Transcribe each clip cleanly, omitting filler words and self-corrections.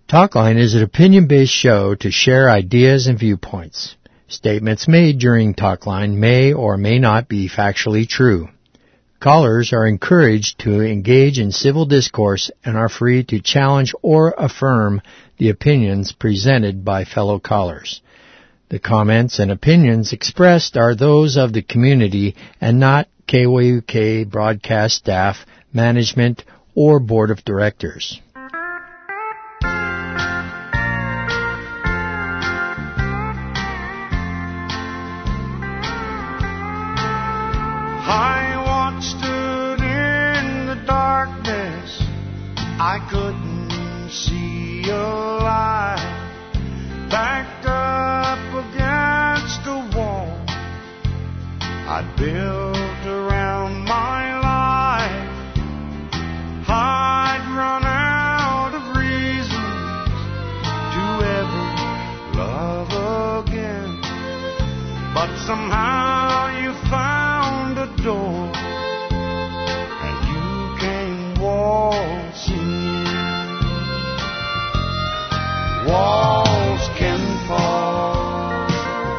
Talkline is an opinion-based show to share ideas and viewpoints. Statements made during Talkline may or may not be factually true. Callers are encouraged to engage in civil discourse and are free to challenge or affirm the opinions presented by fellow callers. The comments and opinions expressed are those of the community and not KYUK broadcast staff, management, or board of directors. I couldn't see a light, backed up against a wall I built around my life. I'd run out of reasons to ever love again, but somehow you found a door and you came waltzing. Walls can fall,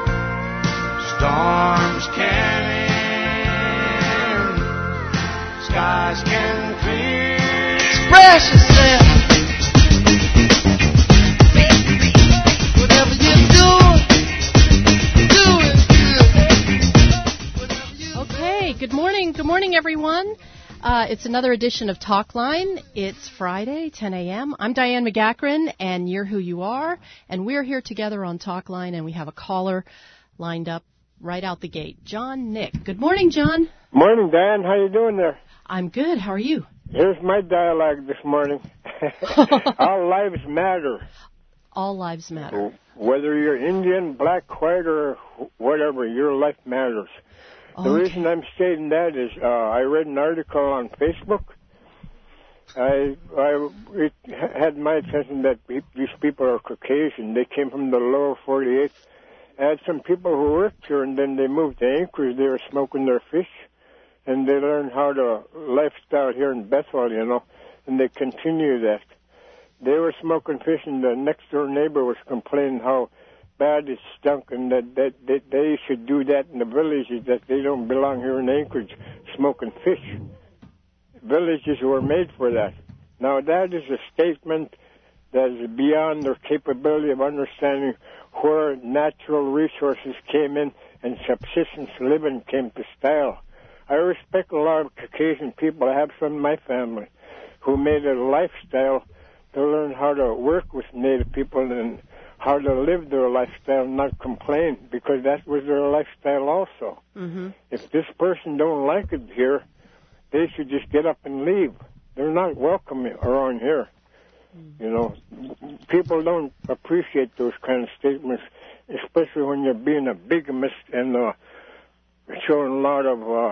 storms can end, skies can clear. Express yourself. Whatever you do it. Okay, good morning everyone. It's another edition of Talkline. It's Friday, 10 a.m. I'm Diane McGackran, and you're who you are. And we're here together on Talkline, and we have a caller lined up right out the gate. John Nick. Good morning, John. Morning, Diane. How you doing there? I'm good. How are you? Here's my dialogue this morning. All lives matter. All lives matter. Whether you're Indian, black, white, or whatever, your life matters. The reason I'm stating that is I read an article on Facebook. It had my attention that these people are Caucasian. They came from the lower 48. I had some people who worked here, and then they moved to Anchorage. They were smoking their fish, and they learned how to lifestyle here in Bethel, and they continue that. They were smoking fish, and the next-door neighbor was complaining how bad it stunk, and that they should do that in the villages, that they don't belong here in Anchorage smoking fish. Villages were made for that. Now that is a statement that is beyond their capability of understanding where natural resources came in and subsistence living came to style. I respect a lot of Caucasian people. I have some in my family who made it a lifestyle to learn how to work with Native people and how to live their lifestyle and not complain, because that was their lifestyle also. Mm-hmm. If this person don't like it here, they should just get up and leave. They're not welcome around here. Mm-hmm. People don't appreciate those kind of statements, especially when you're being a bigamist and showing a lot of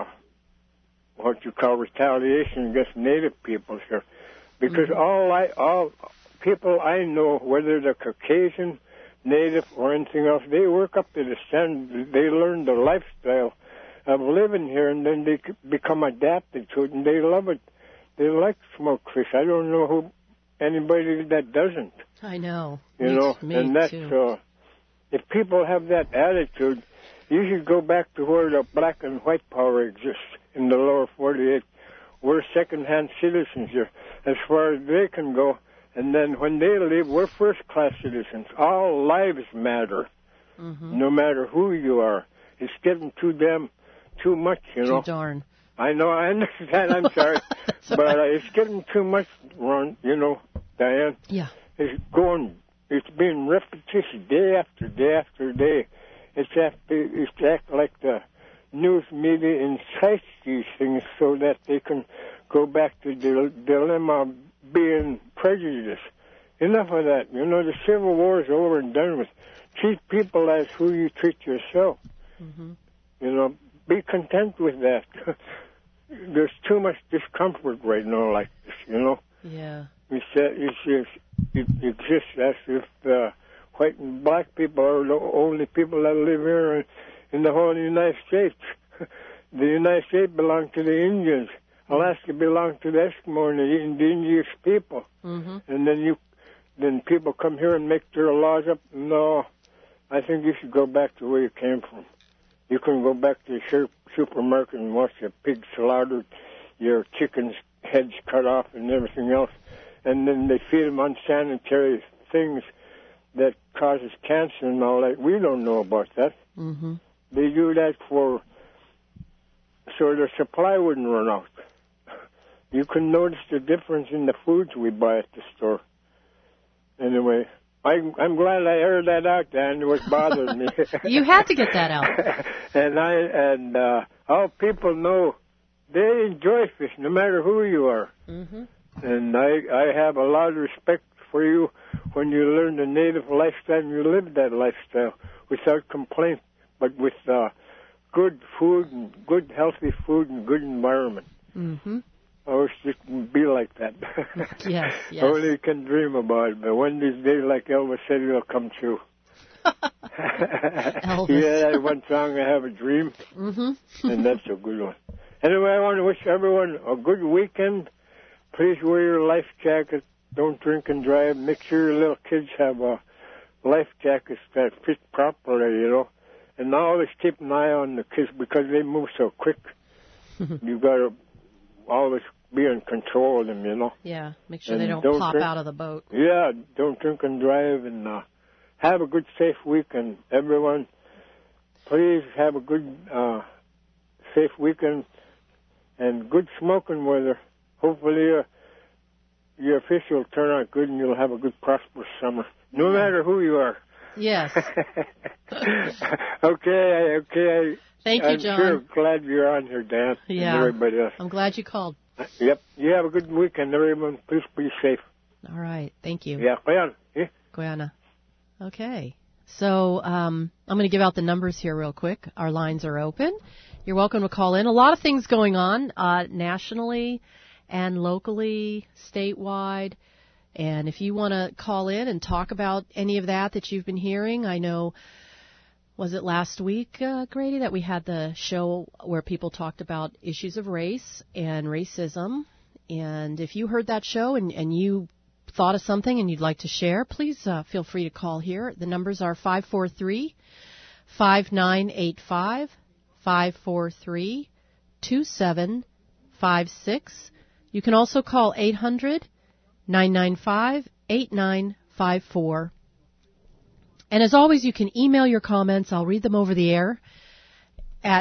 what you call retaliation against Native peoples here. Because mm-hmm. all people I know, whether they're Caucasian, Native, or anything else, they work up to the standard. They learn the lifestyle of living here, and then they become adapted to it, and they love it. They like smoked fish. I don't know anybody that doesn't. I know. Me and that's too. If people have that attitude, you should go back to where the black and white power exists in the lower 48. We're second-hand citizens here, as far as they can go. And then when they leave, we're first-class citizens. All lives matter, mm-hmm. no matter who you are. It's getting too much, Too darn. I know, I understand, I'm sorry. But it's getting too much, Ron, Diane. Yeah. It's being repetitious day after day after day. It's act like the news media incites these things so that they can go back to the dilemma of being prejudiced. Enough of that. The Civil War is over and done with. Treat people as who you treat yourself. Mm-hmm. Be content with that. There's too much discomfort right now like this, Yeah. It exists as if white and black people are the only people that live here in the whole United States. The United States belongs to the Indians. Alaska belongs to the Eskimo and the indigenous people. Mm-hmm. And then then people come here and make their laws up. No, I think you should go back to where you came from. You can go back to the supermarket and watch your pigs slaughtered, your chickens' heads cut off and everything else. And then they feed them unsanitary things that causes cancer and all that. We don't know about that. Mm-hmm. They do that so their supply wouldn't run out. You can notice the difference in the foods we buy at the store. Anyway, I'm glad I aired that out, Dan. It was bothering me. You had to get that out. And all people know they enjoy fish, no matter who you are. Mm-hmm. And I have a lot of respect for you when you learn the native lifestyle and you live that lifestyle without complaint, but with good food and good healthy food and good environment. Mm-hmm. I wish it would be like that. Yes. Only you can dream about it, but one of these days, like Elvis said, it'll come true. Elvis. Yeah, that one song, I Have a Dream, and that's a good one. Anyway, I want to wish everyone a good weekend. Please wear your life jacket. Don't drink and drive. Make sure your little kids have life jackets that fit properly, And always keep an eye on the kids because they move so quick. You got to always be in control of them, Yeah, make sure and they don't pop out of the boat. Yeah, don't drink and drive, and have a good, safe weekend, everyone. Please have a good, safe weekend and good smoking weather. Hopefully your fish will turn out good and you'll have a good, prosperous summer, no matter who you are. Yes. Okay. Thank you, I'm John. sure glad you're on here, Dan, and everybody else. I'm glad you called. Yep. You have a good weekend, everyone. Please be safe. All right. Thank you. Yeah, Guyana. Okay. So I'm going to give out the numbers here real quick. Our lines are open. You're welcome to call in. A lot of things going on nationally and locally, statewide. And if you want to call in and talk about any of that you've been hearing, I know, was it last week, Grady, that we had the show where people talked about issues of race and racism. And if you heard that show and you thought of something and you'd like to share, please feel free to call here. The numbers are 543-5985, 543-2756. You can also call 800-995-8954. And as always, you can email your comments. I'll read them over the air at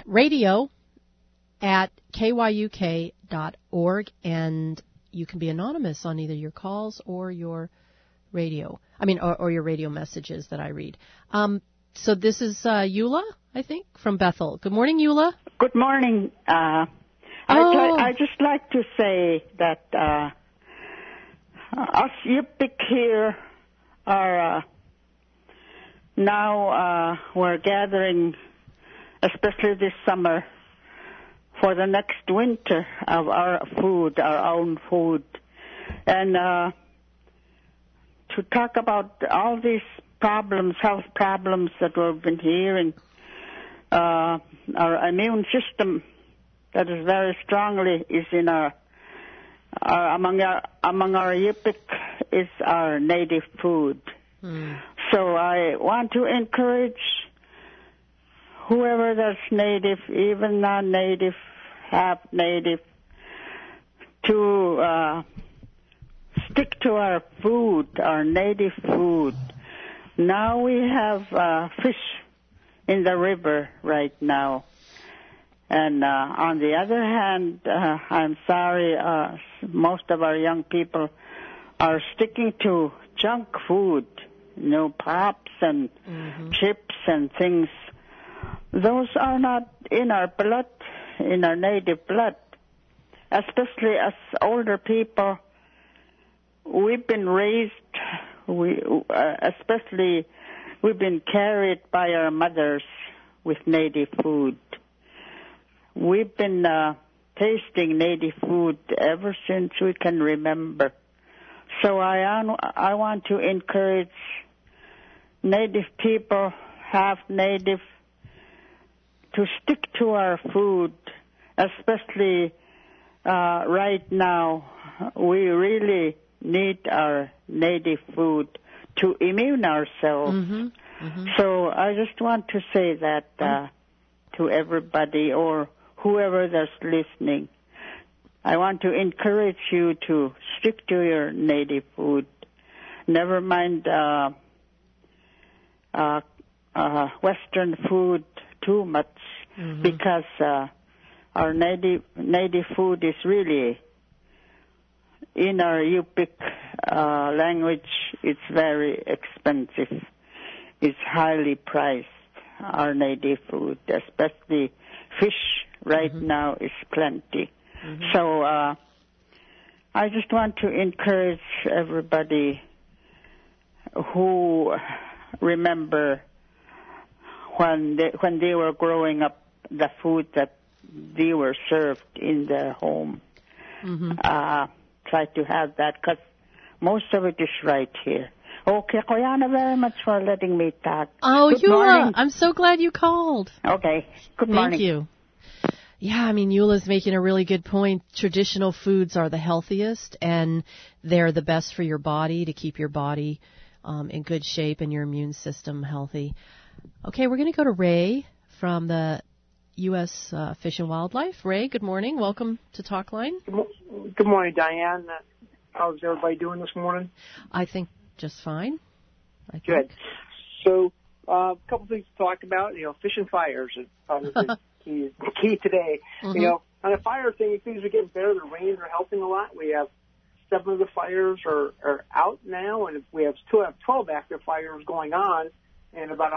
radio@kyuk.org, and you can be anonymous on either your calls or your radio. Or your radio messages that I read. So this is Eula, I think, from Bethel. Good morning, Eula. Good morning. I'd just like to say that us Yupik here are now we're gathering, especially this summer, for the next winter of our food, our own food. And to talk about all these problems, health problems that we've been hearing, our immune system that is very strongly is in among our Yupik is our native food. So I want to encourage whoever that's native, even non-native, half native, to stick to our food, our native food. Now we have fish in the river right now. And on the other hand, I'm sorry, most of our young people are sticking to junk food, pops and chips and things. Those are not in our blood, in our native blood. Especially us older people, we've been raised, especially we've been carried by our mothers with native food. We've been tasting native food ever since we can remember. So I want to encourage native people, half native, to stick to our food, especially right now. We really need our native food to immune ourselves. Mm-hmm. Mm-hmm. So I just want to say that to everybody or whoever that's listening. I want to encourage you to stick to your native food. Never mind Western food too much, because our native food is really, in our Yupik language, it's very expensive. It's highly priced, our native food, especially fish right now is plenty. So I just want to encourage everybody who remember when they were growing up, the food that they were served in their home. Try to have that, because most of it is right here. Okay, Koyana, very much for letting me talk. Oh, Good Eula, morning. I'm so glad you called. Okay, good morning. Thank you. Yeah, I mean, Eula's making a really good point. Traditional foods are the healthiest, and they're the best for your body, to keep your body in good shape and your immune system healthy. Okay, we're going to go to Ray from the U.S. Fish and Wildlife. Ray, good morning. Welcome to Talkline. Good morning, Diane. How's everybody doing this morning? I think just fine. Good. So, a couple things to talk about. Fish and fires is probably the key today. On the fire thing, things are getting better. The rains are helping a lot. We have 7 of the fires are out now, and we have 12 active fires going on, and about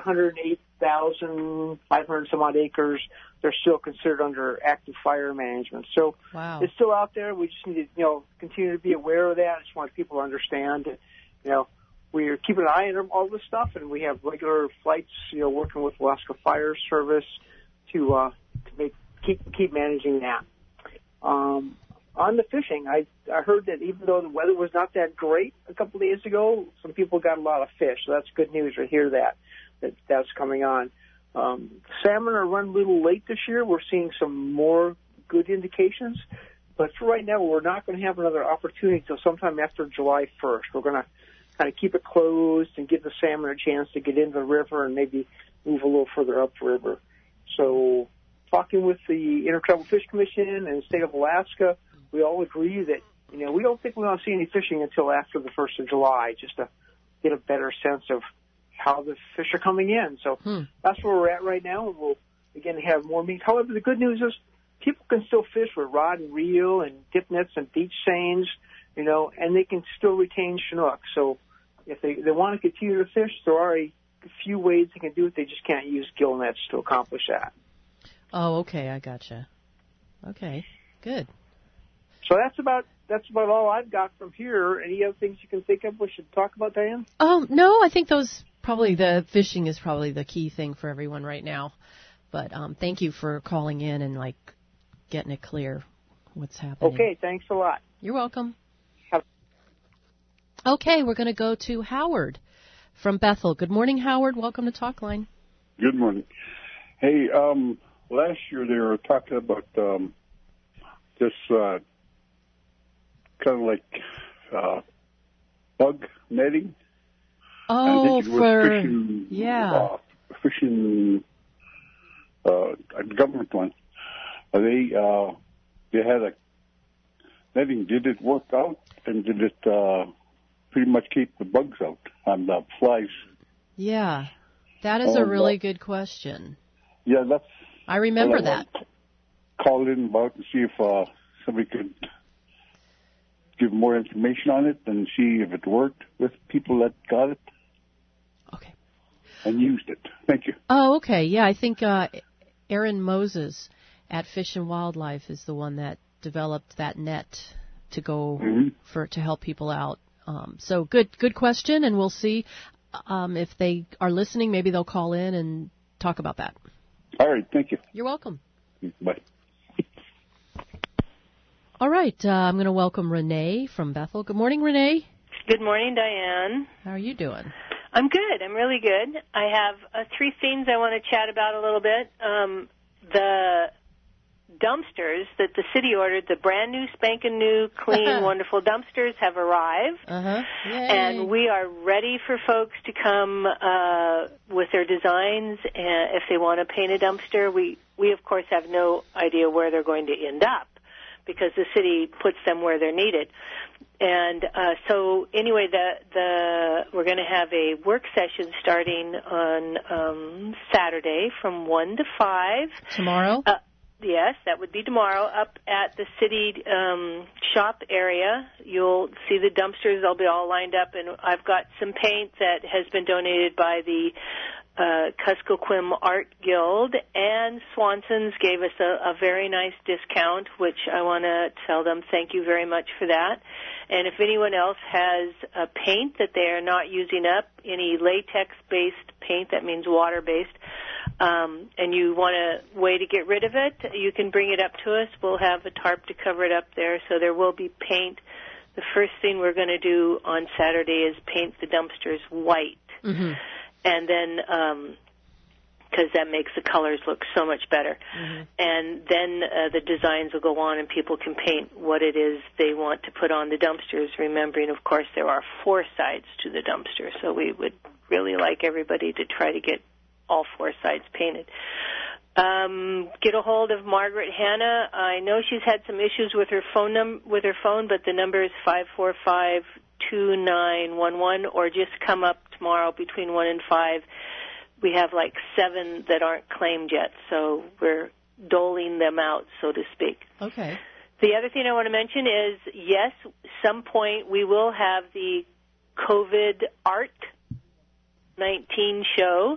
108,500 some odd acres. They're still considered under active fire management. So It's still out there. We just need to, continue to be aware of that. I just want people to understand that, we're keeping an eye on all this stuff, and we have regular flights, working with Alaska Fire Service to keep managing that. On the fishing, I heard that even though the weather was not that great a couple of days ago, some people got a lot of fish. So that's good news to hear that's coming on. Salmon are run a little late this year. We're seeing some more good indications. But for right now, we're not going to have another opportunity until sometime after July 1st. We're going to kind of keep it closed and give the salmon a chance to get into the river and maybe move a little further upriver. So talking with the Intertribal Fish Commission and the state of Alaska, we all agree that, we don't think we're going to see any fishing until after the 1st of July, just to get a better sense of how the fish are coming in. So that's where we're at right now, and we'll, again, have more meat. However, the good news is people can still fish with rod and reel and dip nets and beach seines, and they can still retain Chinook. So if they want to continue to fish, there are a few ways they can do it. They just can't use gill nets to accomplish that. Oh, okay, I gotcha. Okay, good. So that's about all I've got from here. Any other things you can think of we should talk about, Diane? No, I think the fishing is probably the key thing for everyone right now. But thank you for calling in and getting it clear what's happening. Okay, thanks a lot. You're welcome. Okay, we're going to go to Howard from Bethel. Good morning, Howard. Welcome to Talkline. Good morning. Hey, last year they were talking about this kind of like bug netting. Oh, I think it was fishing, a government one. They had a netting. Did it work out, and did it pretty much keep the bugs out on the flies? Yeah, that is a really good question. Yeah, I remember that. Call in about and see if somebody could give more information on it and see if it worked with people that got it. Okay. And used it. Thank you. Oh, okay. Yeah, I think Aaron Moses at Fish and Wildlife is the one that developed that net to go to help people out. So good question, and we'll see if they are listening. Maybe they'll call in and talk about that. All right. Thank you. You're welcome. Bye. All right. I'm going to welcome Renee from Bethel. Good morning, Renee. Good morning, Diane. How are you doing? I'm good. I'm really good. I have 3 things I want to chat about a little bit. dumpsters that the city ordered, the brand new, spanking new, clean, wonderful dumpsters have arrived. And we are ready for folks to come with their designs. And if they want to paint a dumpster, we of course have no idea where they're going to end up because the city puts them where they're needed. And so anyway, we're going to have a work session starting on Saturday from 1 to 5. Tomorrow? Yes, that would be tomorrow, up at the city shop area. You'll see the dumpsters. They'll be all lined up, and I've got some paint that has been donated by the Kuskokwim Art Guild, and Swanson's gave us a very nice discount, which I want to tell them thank you very much for that. And if anyone else has a paint that they are not using up, any latex-based paint, that means water-based, and you want a way to get rid of it, you can bring it up to us. We'll have a tarp to cover it up there, so there will be paint. The first thing we're going to do on Saturday is paint the dumpsters white. Mm-hmm. And then, because that makes the colors look so much better. Mm-hmm. And then the designs will go on and people can paint what it is they want to put on the dumpsters, remembering, of course, there are 4 sides to the dumpster, so we would really like everybody to try to get all 4 sides painted. Get a hold of Margaret Hanna. I know she's had some issues with her phone but the number is 545-2911, or just come up tomorrow between 1 and 5. We have like 7 that aren't claimed yet, so we're doling them out, so to speak. Okay. The other thing I want to mention is, yes, some point we will have the COVID Art 19 show.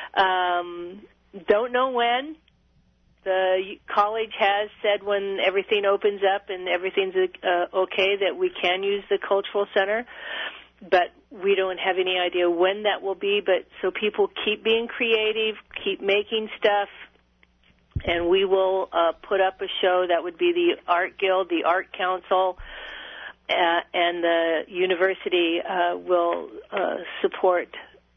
Don't know when. The college has said when everything opens up and everything's okay that we can use the cultural center, but we don't have any idea when that will be. But so people keep being creative, keep making stuff, and we will put up a show that would be the Art Guild, the Art Council, and the university will support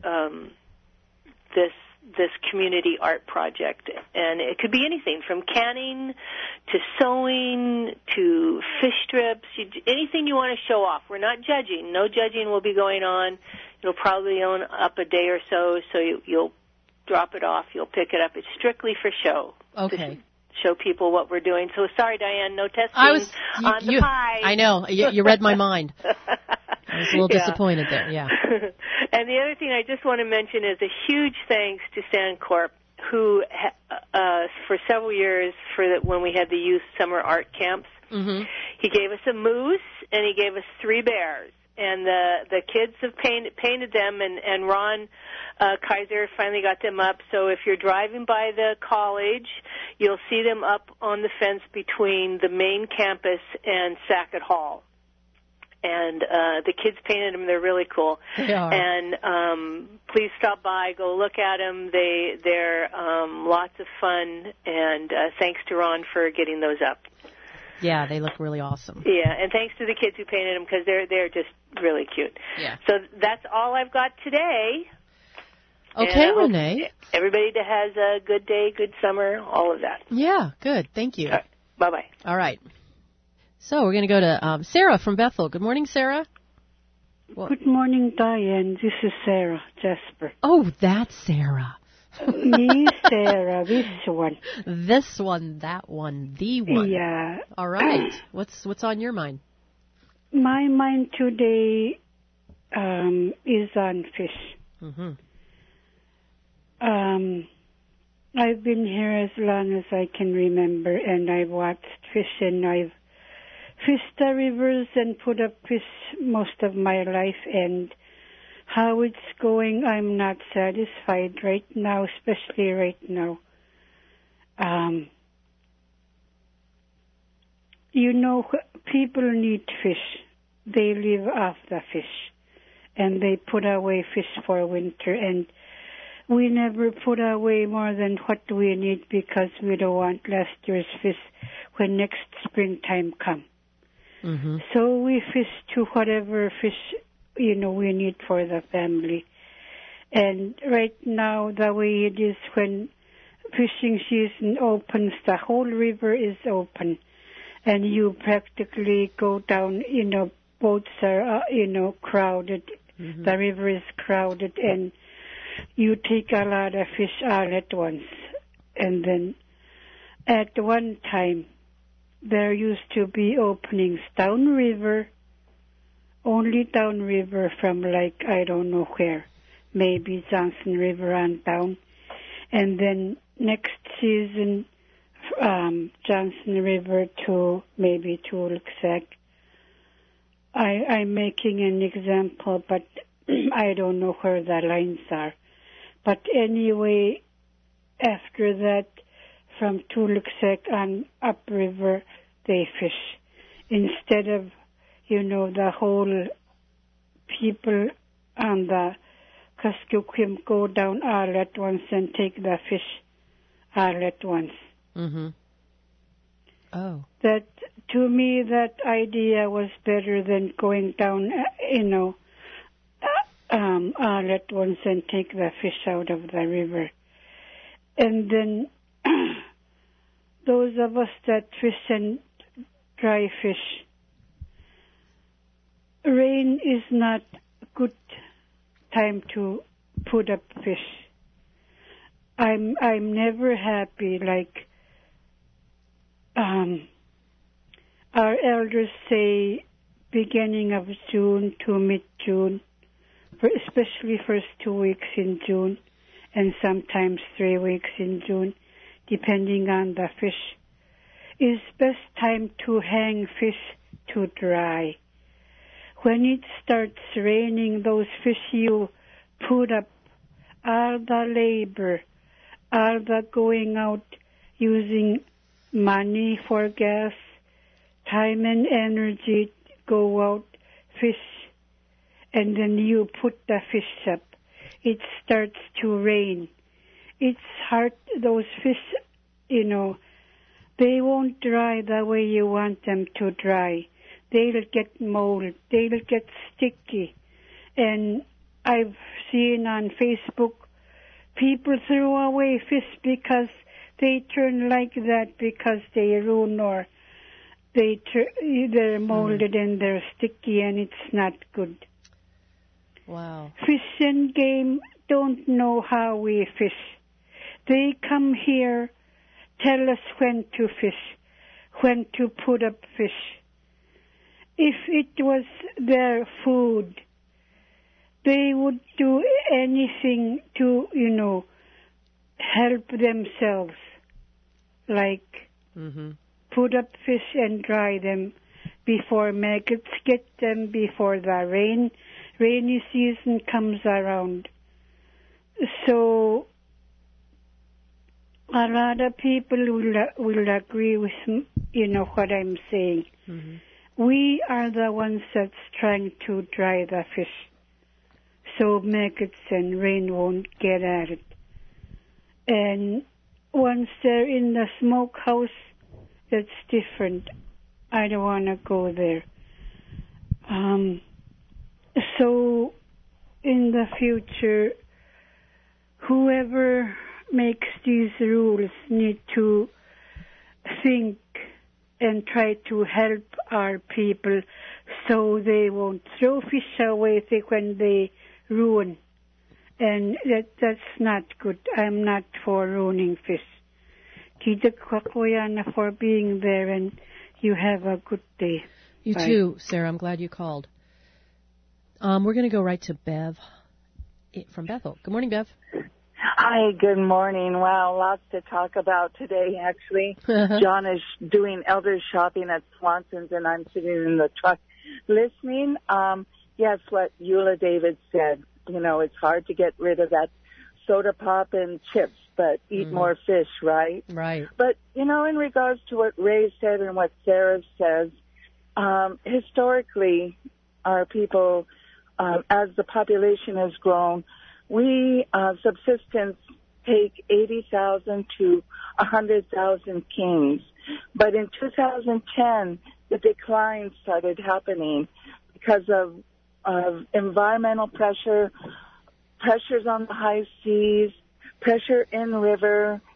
this community art project. And it could be anything from canning to sewing to fish strips, anything you want to show off. We're not judging. No judging will be going on. It'll probably own up a day or so you'll drop it off. You'll pick it up. It's strictly for show. Okay. Show people what we're doing. So sorry, Diane, no testing on the pie. I know. You read my mind. I was a little disappointed there, yeah. And the other thing I just want to mention is a huge thanks to Sandcorp, who for several years, when we had the youth summer art camps, mm-hmm. he gave us a moose and he gave us 3 bears. And the kids have painted them, and Ron Kaiser finally got them up. So if you're driving by the college, you'll see them up on the fence between the main campus and Sackett Hall. And the kids painted them. They're really cool. They are. And please stop by, go look at them. They're lots of fun. And thanks to Ron for getting those up. Yeah, they look really awesome. Yeah, and thanks to the kids who painted them because they're just really cute. Yeah. So that's all I've got today. Okay, Renee. Everybody that has a good day, good summer, all of that. Yeah, good. Thank you. Right. Bye-bye. All right. So we're going to go to Sarah from Bethel. Good morning, Sarah. Good morning, Diane. This is Sarah Jasper. Oh, that's Sarah. Me, Sarah, this one. This one, that one, the one. Yeah. All right. What's on your mind? My mind today is on fish. Mm-hmm. I've been here as long as I can remember, and I've watched fish, and I've fished the rivers and put up fish most of my life, and how it's going, I'm not satisfied right now, especially right now. People need fish. They live off the fish, and they put away fish for winter, and we never put away more than what we need because we don't want last year's fish when next springtime comes. Mm-hmm. So we fish to whatever fish we need for the family. And right now, the way it is, when fishing season opens, the whole river is open, and you practically go down, boats are, crowded. Mm-hmm. The river is crowded, and you take a lot of fish all at once. And then at one time, there used to be openings downriver, only downriver from I don't know where, maybe Johnson River on down. And then next season, Johnson River to maybe to Tuluksak. I'm making an example, but I don't know where the lines are. But anyway, after that, from Tuluksak on upriver, they fish. Instead of, the whole people on the Kuskokwim go down all at once and take the fish all at once. Mm-hmm. Oh. That, to me, that idea was better than going down, all at once and take the fish out of the river. And then those of us that fish and dry fish, rain is not a good time to put up fish. I'm never happy our elders say beginning of June to mid-June, especially first 2 weeks in June, and sometimes 3 weeks in June, depending on the fish, is best time to hang fish to dry. When it starts raining, those fish you put up, all the labor, all the going out using money for gas, time and energy, go out, fish, and then you put the fish up. It starts to rain. It's hard, those fish, they won't dry the way you want them to dry. They'll get mold, they'll get sticky. And I've seen on Facebook, people throw away fish because they turn like that because they ruin or they're molded and they're sticky and it's not good. Wow. Fish and game don't know how we fish. They come here, tell us when to fish, when to put up fish. If it was their food, they would do anything to, help themselves, put up fish and dry them before maggots get them, before the rainy season comes around. So a lot of people will agree with what I'm saying. Mm-hmm. We are the ones that's trying to dry the fish so maggots and rain won't get at it. And once they're in the smokehouse, that's different. I don't want to go there. So in the future, whoever makes these rules need to think and try to help our people so they won't throw fish away when they ruin. And that's not good. I'm not for ruining fish. Kita Kwakoyana for being there, and you have a good day. You Bye. Too, Sarah. I'm glad you called. We're going to go right to Bev from Bethel. Good morning, Bev. Hi, good morning. Wow, lots to talk about today, actually. John is doing elder shopping at Swanson's, and I'm sitting in the truck listening. Yes, what Eula David said. It's hard to get rid of that soda pop and chips, but eat more fish, right? Right. But, in regards to what Ray said and what Sarah says, historically, our people, as the population has grown, we, subsistence, take 80,000 to 100,000 kings. But in 2010, the decline started happening because of environmental pressures on the high seas, pressure in river,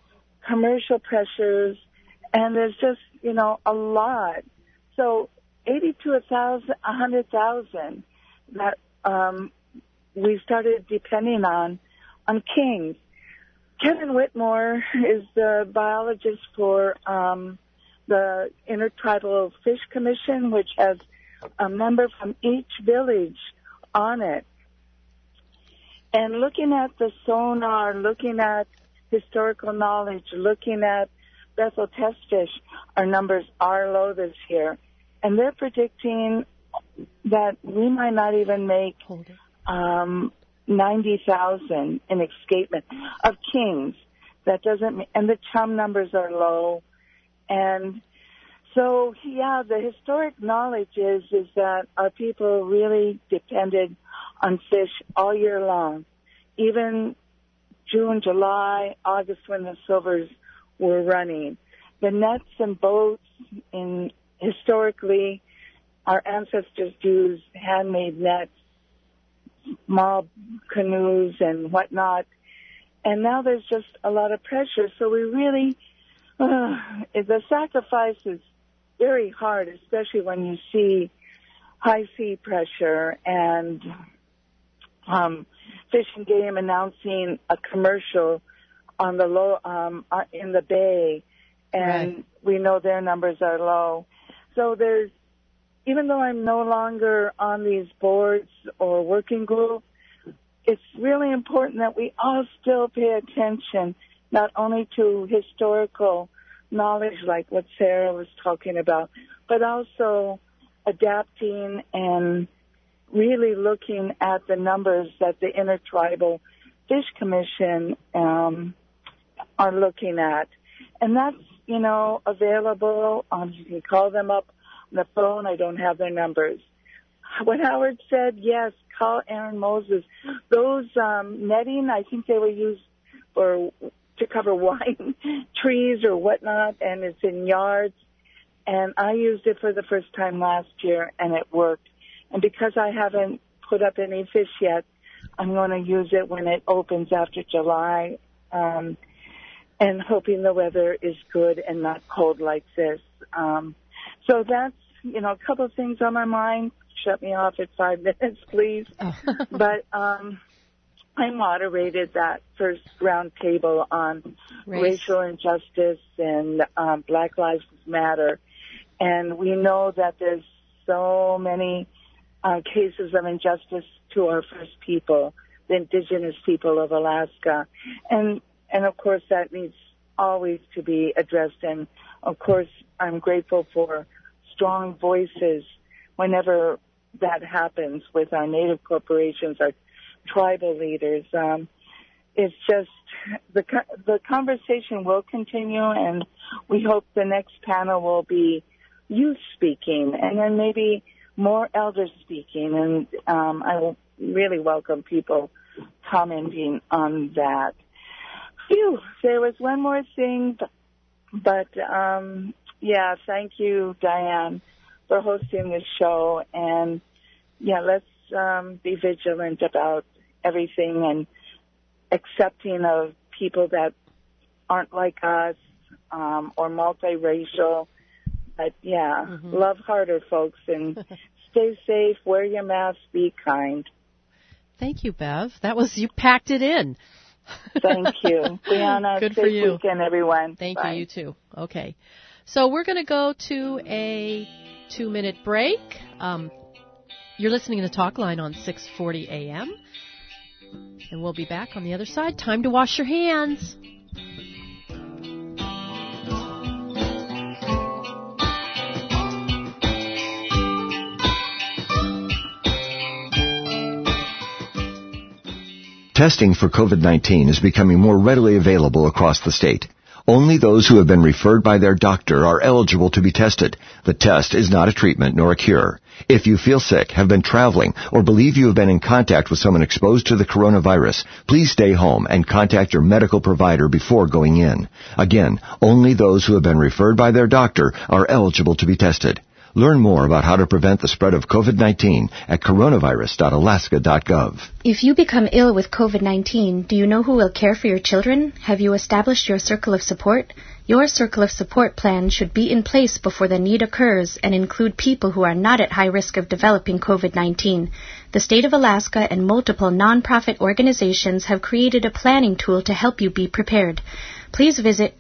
commercial pressures, and there's just, a lot. So 80 to 100,000 that we started depending on Kings. Kevin Whitmore is the biologist for the Intertribal Fish Commission, which has a member from each village on it. And looking at the sonar, looking at historical knowledge, looking at Bethel test fish, our numbers are low this year. And they're predicting that we might not even make 90,000 in escapement of kings. That doesn't, and the chum numbers are low. And so, the historic knowledge is that our people really depended on fish all year long, even June, July, August when the silvers were running. The nets and boats, historically, our ancestors used handmade nets, small canoes and whatnot, and now there's just a lot of pressure. So we really, the sacrifice is very hard, especially when you see high sea pressure and Fish and Game announcing a commercial on the low in the bay, and we know their numbers are low. So there's, even though I'm no longer on these boards or working groups, it's really important that we all still pay attention, not only to historical knowledge like what Sarah was talking about, but also adapting and really looking at the numbers that the Intertribal Fish Commission are looking at. And that's, available. You can call them up on the phone. I don't have their numbers. What Howard said, yes, call Aaron Moses. Those netting, I think they were used to cover wine trees or whatnot, and it's in yards. And I used it for the first time last year, and it worked. And because I haven't put up any fish yet, I'm going to use it when it opens after July, and hoping the weather is good and not cold like this. So that's, a couple of things on my mind. Shut me off at 5 minutes, please. But I moderated that first round table on racial injustice and Black Lives Matter. And we know that there's so many cases of injustice to our First People, the indigenous people of Alaska. And of course, that needs always to be addressed. And, of course, I'm grateful for strong voices whenever that happens with our Native corporations, our tribal leaders. It's just the conversation will continue, and we hope the next panel will be youth speaking, and then maybe more elders speaking. And I will really welcome people commenting on that. Phew, there was one more thing, but thank you, Diane, for hosting this show. And let's be vigilant about everything and accepting of people that aren't like us or multiracial. But love harder, folks, and stay safe, wear your mask, be kind. Thank you, Bev. You packed it in. Thank you. Brianna, good for you. Weekend, everyone. Thank you, you too. Okay. So we're going to go to a 2-minute break. You're listening to Talkline on 640 AM. And we'll be back on the other side. Time to wash your hands. Testing for COVID-19 is becoming more readily available across the state. Only those who have been referred by their doctor are eligible to be tested. The test is not a treatment nor a cure. If you feel sick, have been traveling, or believe you have been in contact with someone exposed to the coronavirus, please stay home and contact your medical provider before going in. Again, only those who have been referred by their doctor are eligible to be tested. Learn more about how to prevent the spread of COVID-19 at coronavirus.alaska.gov. If you become ill with COVID-19, do you know who will care for your children? Have you established your circle of support? Your circle of support plan should be in place before the need occurs and include people who are not at high risk of developing COVID-19. The state of Alaska and multiple nonprofit organizations have created a planning tool to help you be prepared. Please visit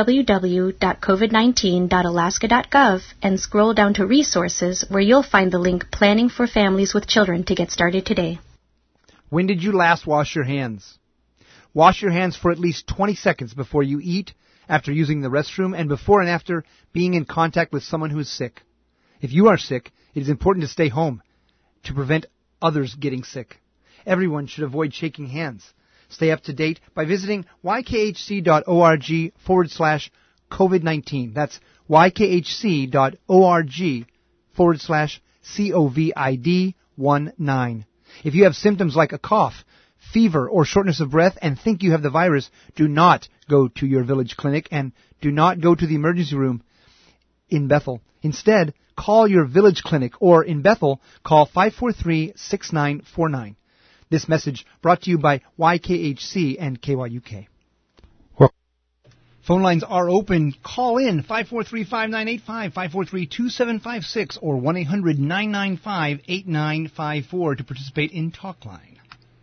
www.covid19.alaska.gov and scroll down to resources where you'll find the link Planning for Families with Children to get started today. When did you last wash your hands? Wash your hands for at least 20 seconds before you eat, after using the restroom, and before and after being in contact with someone who is sick. If you are sick, it is important to stay home to prevent others getting sick. Everyone should avoid shaking hands. Stay up to date by visiting ykhc.org/COVID-19. That's ykhc.org/COVID-19. If you have symptoms like a cough, fever, or shortness of breath and think you have the virus, do not go to your village clinic and do not go to the emergency room in Bethel. Instead, call your village clinic, or in Bethel, call 543-6949. This message brought to you by YKHC and KYUK. Phone lines are open. Call in 543-5985, 543-2756, or 1-800-995-8954 to participate in Talkline.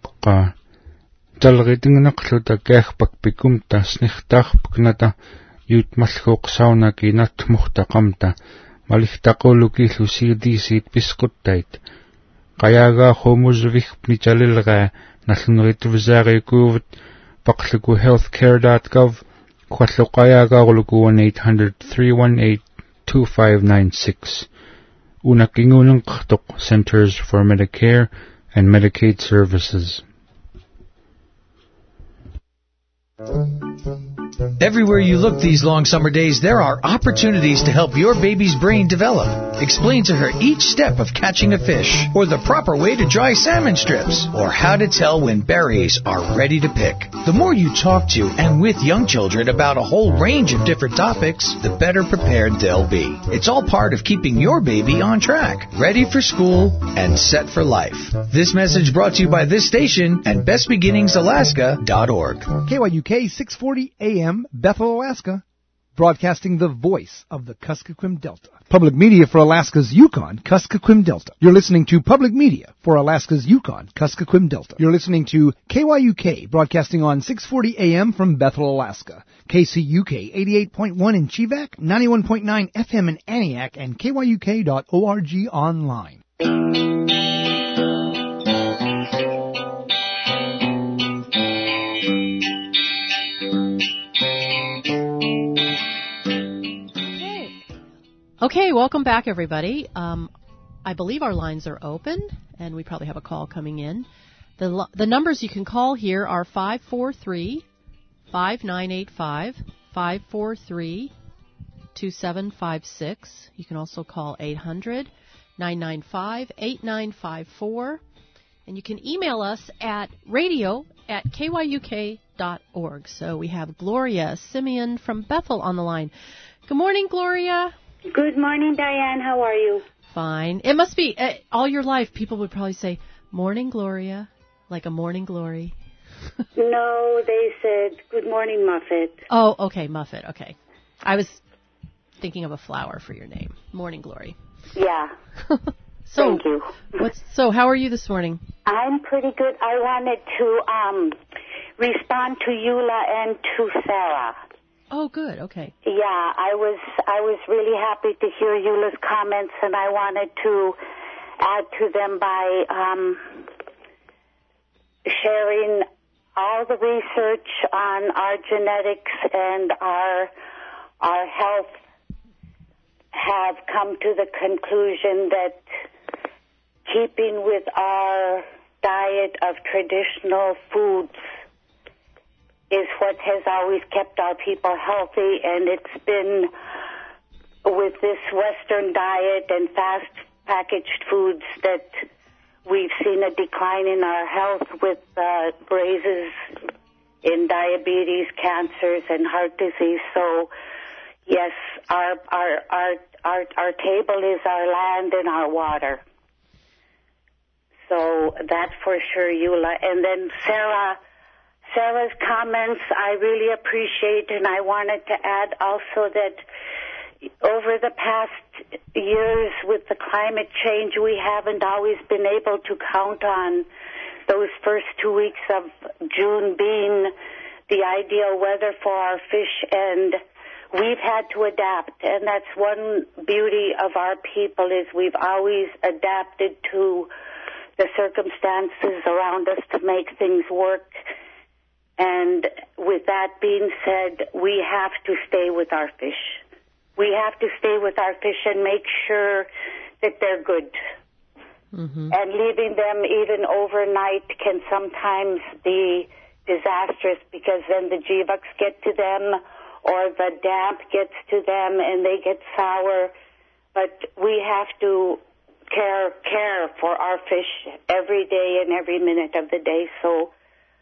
Talritingnaqluta keahpakpikumta snihtaqpknata yutmalhuqsaunaki natmuhtaqamta malihtaqulukilu sidisit pisquttait qayaga homuzvihpnichalilga nallunrituvsaarikuuvut paqluku healthcare.gov qualluqayaagaaruluku 1-800-318-2596 unakingununqartoq Centers for Medicare and Medicaid Services. Everywhere you look these long summer days, there are opportunities to help your baby's brain develop. Explain to her each step of catching a fish, or the proper way to dry salmon strips, or how to tell when berries are ready to pick. The more you talk to and with young children about a whole range of different topics, the better prepared they'll be. It's all part of keeping your baby on track, ready for school, and set for life. This message brought to you by this station and bestbeginningsalaska.org. KYUK 640 AM, Bethel, Alaska, broadcasting the voice of the Kuskokwim Delta. Public media for Alaska's Yukon, Kuskokwim Delta. You're listening to Public Media for Alaska's Yukon, Kuskokwim Delta. You're listening to KYUK, broadcasting on 640 AM from Bethel, Alaska. KCUK 88.1 in Chivak, 91.9 FM in Aniak, and KYUK.org online. Okay, welcome back, everybody. I believe our lines are open, and we probably have a call coming in. The numbers you can call here are 543-5985, 543-2756. You can also call 800-995-8954. And you can email us at radio@kyuk.org. So we have Gloria Simeon from Bethel on the line. Good morning, Gloria. Good morning, Diane. How are you? Fine. It must be all your life people would probably say, morning, Gloria, like a morning glory. No, they said, good morning, Muffet. Oh, okay, Muffet, okay. I was thinking of a flower for your name. Morning Glory. Yeah. Thank you. So how are you this morning? I'm pretty good. I wanted to respond to Eula and to Sarah. Oh, good. Okay. Yeah, I was really happy to hear Eula's comments, and I wanted to add to them by sharing all the research on our genetics and our health have come to the conclusion that keeping with our diet of traditional foods is what has always kept our people healthy, and it's been with this Western diet and fast packaged foods that we've seen a decline in our health with raises in diabetes, cancers, and heart disease. So, yes, our our table is our land and our water. So that's for sure, Eula. And then Sarah's comments I really appreciate, and I wanted to add also that over the past years with the climate change, we haven't always been able to count on those first 2 weeks of June being the ideal weather for our fish, and we've had to adapt. And that's one beauty of our people, is we've always adapted to the circumstances around us to make things work. And with that being said, we have to stay with our fish. We have to stay with our fish and make sure that they're good. Mm-hmm. And leaving them even overnight can sometimes be disastrous, because then the Jivax get to them or the damp gets to them and they get sour. But we have to care for our fish every day and every minute of the day. So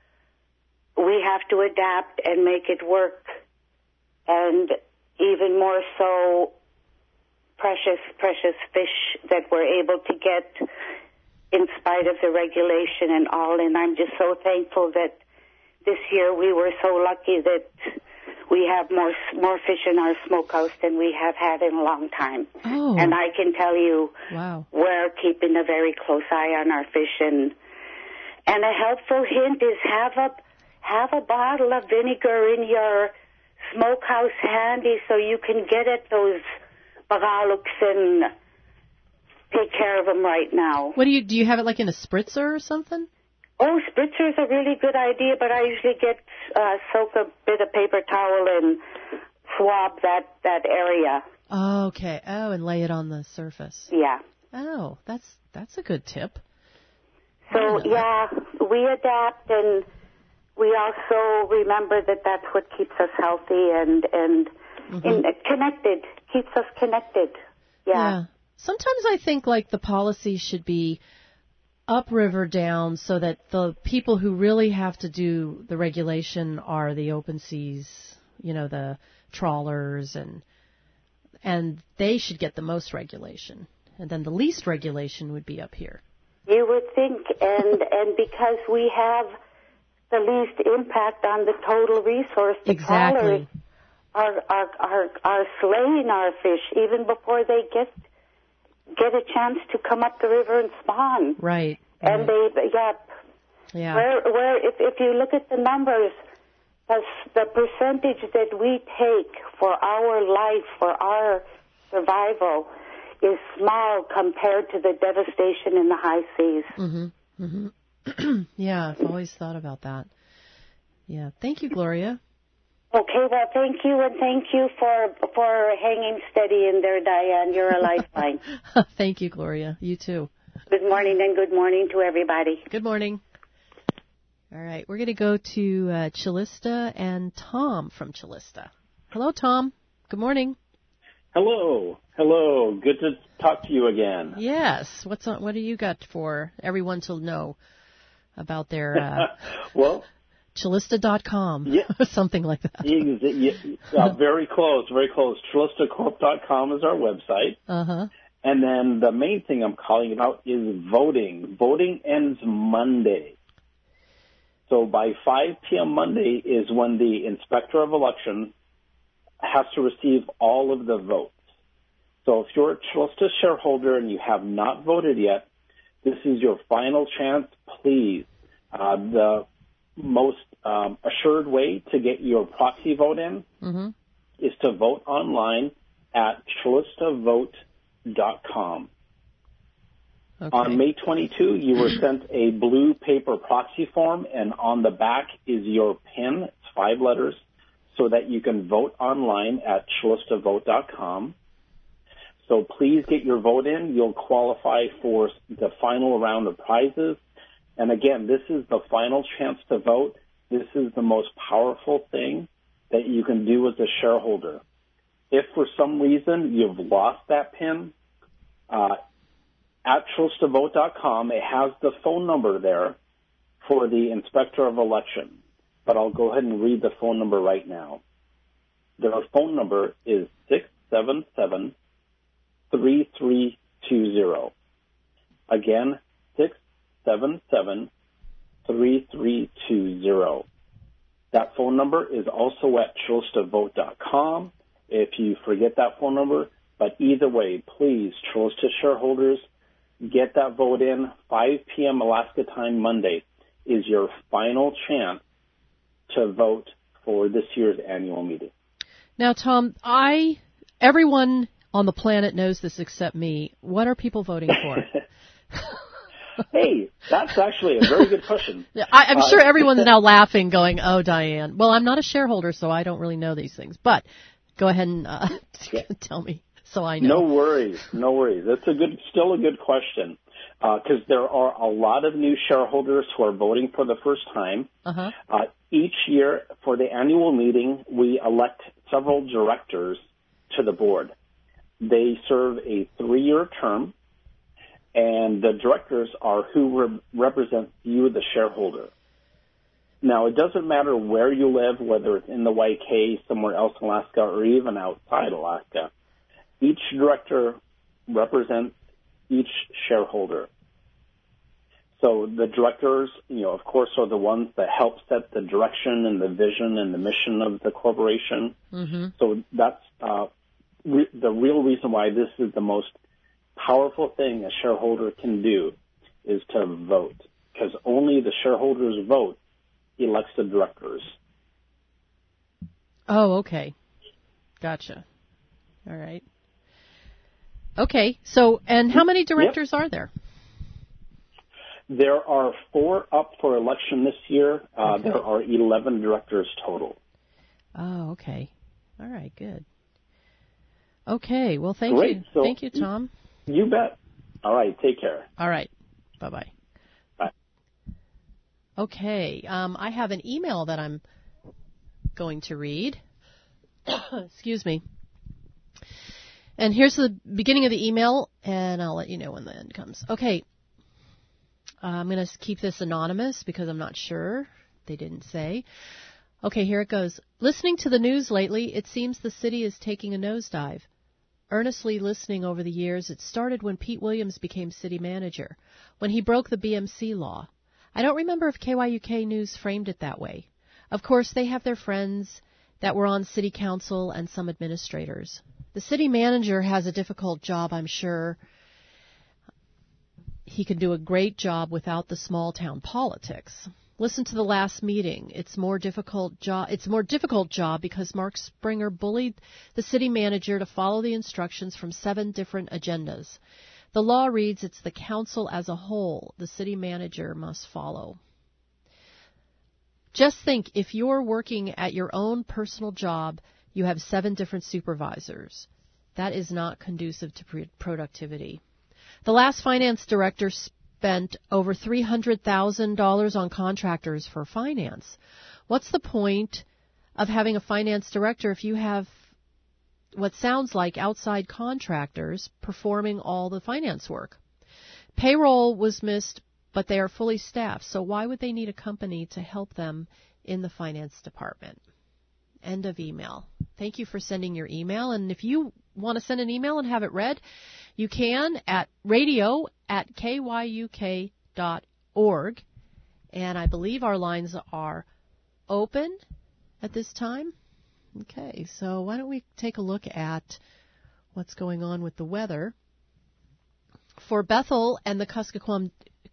we have to adapt and make it work. And even more so, precious fish that we're able to get in spite of the regulation and all. And I'm just so thankful that this year we were so lucky that we have more fish in our smokehouse than we have had in a long time. Oh. And I can tell you, wow, we're keeping a very close eye on our fish. And a helpful hint is have a bottle of vinegar in your smokehouse handy so you can get at those bagaluks and take care of them right now. What do you have it like in a spritzer or something? Oh, spritzer's a really good idea, but I usually soak a bit of paper towel and swab that area. Oh, okay. Oh, and lay it on the surface. Yeah. Oh, that's a good tip. So yeah, we adapt, and we also remember that that's what keeps us healthy and connected. Keeps us connected. Yeah. Sometimes I think like the policy should be upriver down, so that the people who really have to do the regulation are the open seas, the trawlers, and they should get the most regulation, and then the least regulation would be up here. You would think, and because we have the least impact on the total resource, the exactly. trawlers are slaying our fish even before they get a chance to come up the river and spawn. Right. And yeah. Where if you look at the numbers, the percentage that we take for our life, for our survival, is small compared to the devastation in the high seas. Mm-hmm. Mm-hmm. Yeah, I've always thought about that. Yeah. Thank you, Gloria. Okay, well, thank you, and thank you for hanging steady in there, Diane. You're a lifeline. Thank you, Gloria. You too. Good morning, and good morning to everybody. Good morning. All right, we're going to go to Chillista and Tom from Chillista. Hello, Tom. Good morning. Hello. Good to talk to you again. Yes. What do you got for everyone to know about their well, Chillista.com, yeah, something like that. Very close. ChillistaCorp.com is our website. Uh-huh. And then the main thing I'm calling about is voting. Voting ends Monday. So by 5 p.m. Monday is when the Inspector of Election has to receive all of the votes. So if you're a Chillista shareholder and you have not voted yet, this is your final chance. Please, the most assured way to get your proxy vote in is to vote online at ChillistaVote.com. Okay. On May 22, you were sent a blue paper proxy form, and on the back is your PIN. It's 5 letters, so that you can vote online at ChillistaVote.com. So please get your vote in. You'll qualify for the final round of prizes. And again, this is the final chance to vote. This is the most powerful thing that you can do as a shareholder. If for some reason you've lost that PIN, at ChillistaVote.com, it has the phone number there for the Inspector of Election. But I'll go ahead and read the phone number right now. Their phone number is 677 677-3320. Again, 677-3320. That phone number is also at CHOSTAVote.com if you forget that phone number. But either way, please, Trosta shareholders, get that vote in. 5 p.m. Alaska time Monday is your final chance to vote for this year's annual meeting. Now, Tom, everyone on the planet knows this except me. What are people voting for? Hey, that's actually a very good question. I'm sure everyone's now laughing, going, "Oh, Diane." Well, I'm not a shareholder, so I don't really know these things. But go ahead and tell me, so I know. No worries. That's still a good question, because there are a lot of new shareholders who are voting for the first time. Uh-huh. Each year, for the annual meeting, we elect several directors to the board. They serve a 3-year term. And the directors are who represent you, the shareholder. Now, it doesn't matter where you live, whether it's in the YK, somewhere else in Alaska, or even outside Alaska. Each director represents each shareholder. So the directors, of course, are the ones that help set the direction and the vision and the mission of the corporation. Mm-hmm. So that's the real reason why this is the most powerful thing a shareholder can do is to vote, because only the shareholders' vote elects the directors. Oh, okay. Gotcha. All right. Okay, so, and how many directors are there? There are 4 up for election this year. Okay. There are 11 directors total. Oh, okay. All right, good. Okay, well, thank Great. you. So, thank you, Tom. You bet. All right, take care. All right, bye-bye. Bye. Okay, I have an email that I'm going to read. Excuse me. And here's the beginning of the email, and I'll let you know when the end comes. Okay, I'm going to keep this anonymous because I'm not sure. They didn't say. Okay, here it goes. Listening to the news lately, it seems the city is taking a nosedive. Earnestly listening over the years, it started when Pete Williams became city manager, when he broke the BMC law. I don't remember if KYUK News framed it that way. Of course, they have their friends that were on city council and some administrators. The city manager has a difficult job, I'm sure. He can do a great job without the small town politics. Listen to the last meeting. It's a more difficult job because Mark Springer bullied the city manager to follow the instructions from 7 different agendas. The law reads it's the council as a whole the city manager must follow. Just think, if you're working at your own personal job, you have 7 different supervisors. That is not conducive to productivity. The last finance director spent over $300,000 on contractors for finance. What's the point of having a finance director if you have what sounds like outside contractors performing all the finance work? Payroll was missed, but they are fully staffed, so why would they need a company to help them in the finance department? End of email. Thank you for sending your email, and if you want to send an email and have it read, you can at radio@kyuk.org, and I believe our lines are open at this time. Okay, so why don't we take a look at what's going on with the weather. For Bethel and the Kuskokwim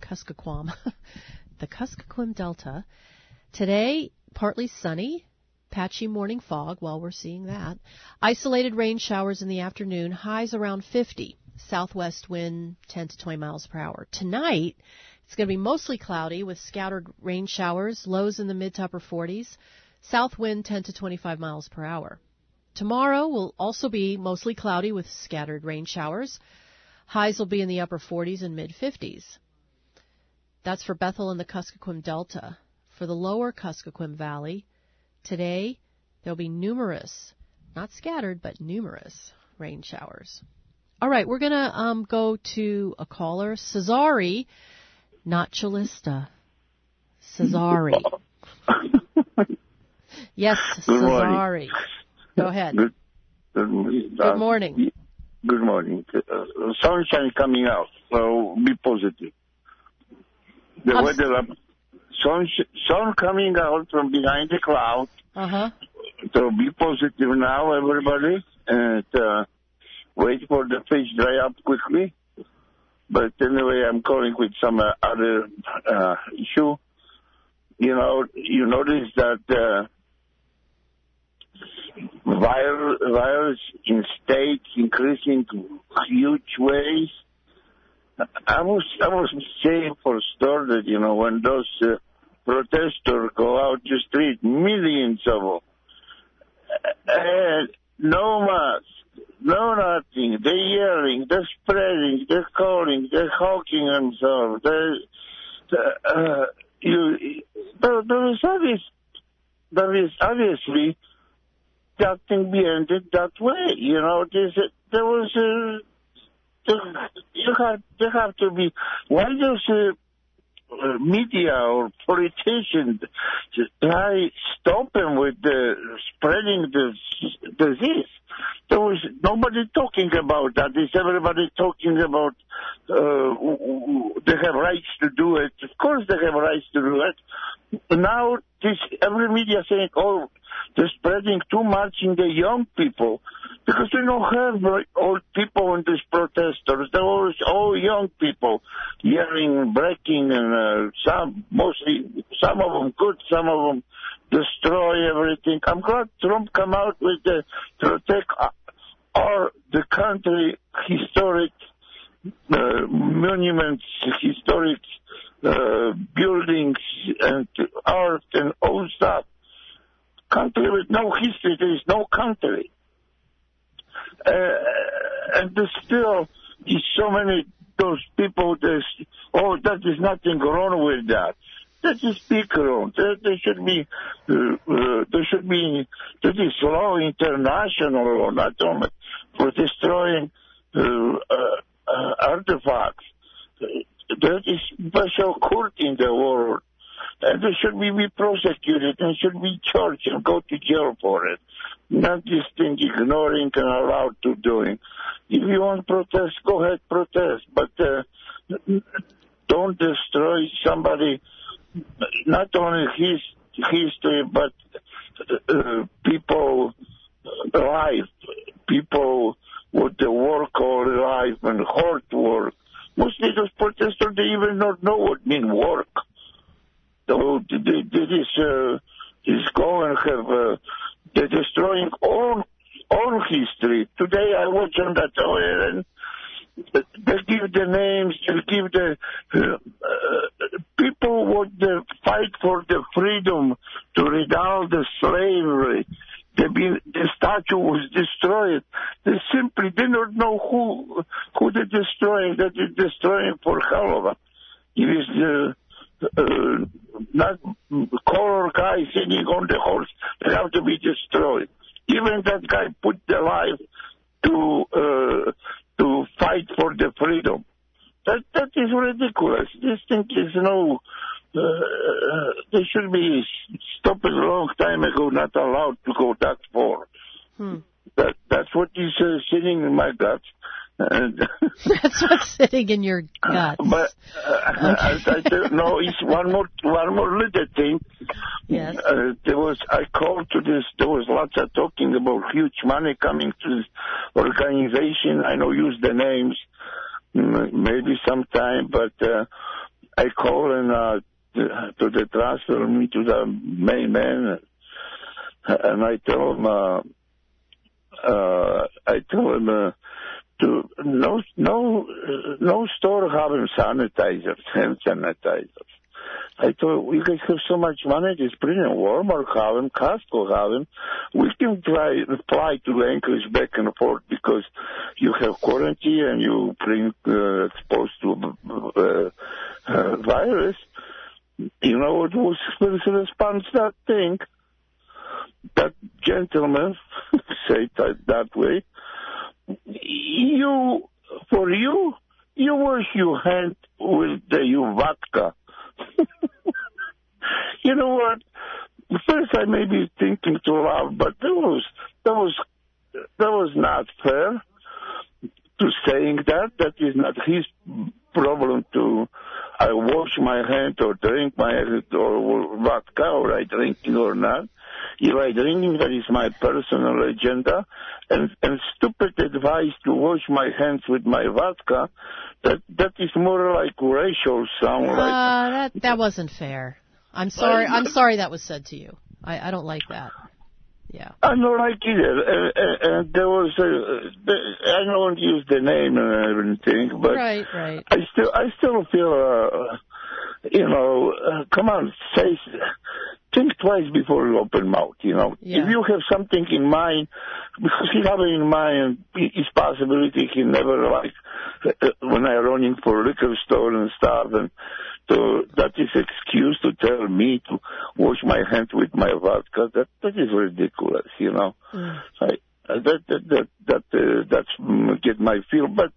the Kuskokwim Delta, today partly sunny, patchy morning fog while we're seeing that. Isolated rain showers in the afternoon, highs around 50. Southwest wind 10 to 20 miles per hour. Tonight, it's going to be mostly cloudy with scattered rain showers, lows in the mid to upper 40s. South wind 10 to 25 miles per hour. Tomorrow will also be mostly cloudy with scattered rain showers. Highs will be in the upper 40s and mid 50s. That's for Bethel and the Kuskokwim Delta. For the lower Kuskokwim Valley, today there'll be numerous, not scattered, but numerous rain showers. All right, we're going to go to a caller, Cesare, not Chalista. Cesare. Yes, Cesare. Go ahead. Good morning. Good morning. Good morning. Sunshine coming out, so be positive. The weather up. Sun coming out from behind the cloud. So be positive now, everybody, and wait for the fish dry up quickly. But anyway, I'm calling with some other issue. You know, you notice that virus in states increasing huge ways. I was saying for starters, you know, when those protesters go out the street, millions of them, and no mask, no nothing. They're yelling, they're spreading, they're calling, they're hawking themselves. There is obviously nothing behind it that way. You know, there was you have to be. Why does media or politicians try stop them with spreading the disease? There was nobody talking about that. Is everybody talking about they have rights to do it? Of course they have rights to do it. Now every media saying, oh, they're spreading too much in the young people. Because we don't have old people in these protesters. They're always all young people yelling, breaking, and some of them good, some of them destroy everything. I'm glad Trump come out with to protect the country historic monuments, historic buildings, and art and old stuff. Country with no history, there is no country. And there's still so many those people. That is nothing wrong with that. That is big wrong. There should be that is law, international law, not only for destroying artifacts. There is special court in the world, and they should be prosecuted and should be charged and go to jail for it. Not this thing ignoring and allowed to doing. If you want protest, go ahead, protest. But don't destroy somebody, not only his history, but people life, people with the work all life and hard work. Mostly those protesters, they even don't know what mean work. So this go and have they're destroying all history. Today I watch on that and they give the names, they give the people would fight for the freedom to rid out the slavery. The statue was destroyed. They simply did not know who they're destroying. That is destroying for hell of a. It is not color guy sitting on the horse. They have to be destroyed. Even that guy put their life to fight for the freedom. That is ridiculous. This thing is no. They should be stopped a long time ago. Not allowed to go that far. That's what is sitting in my guts. That's what's sitting in your guts. But no, it's one more little thing. Yes. I called to this. There was lots of talking about huge money coming to this organization. I don't use the names, maybe sometime, but I call and to the transfer me to the main man, and I tell him. To no store having sanitizers, hand sanitizers. I thought, you guys have so much money, just bring them. Walmart have them, Costco have them. We can fly to Anchorage back and forth because you have quarantine and you bring exposed to virus. You know what was the response to that thing? That gentleman said that way. You wash your hand with your vodka. You know what? First I may be thinking too loud, but that was not fair. saying that is not his problem to I wash my hand or drink my or vodka or I drinking or not. If I drinking, that is my personal agenda. And stupid advice to wash my hands with my vodka, that is more like racial sound. That wasn't fair. I'm sorry that was said to you. I don't like that. Yeah. I don't like either. And there was I don't use the name and everything, but right. I still feel come on, think twice before you open mouth. Yeah. If you have something in mind, because he have it in mind, it's possibility he never when I running for liquor store and stuff, and that is excuse to tell me to wash my hands with my vodka. That is ridiculous, That's get my feel, but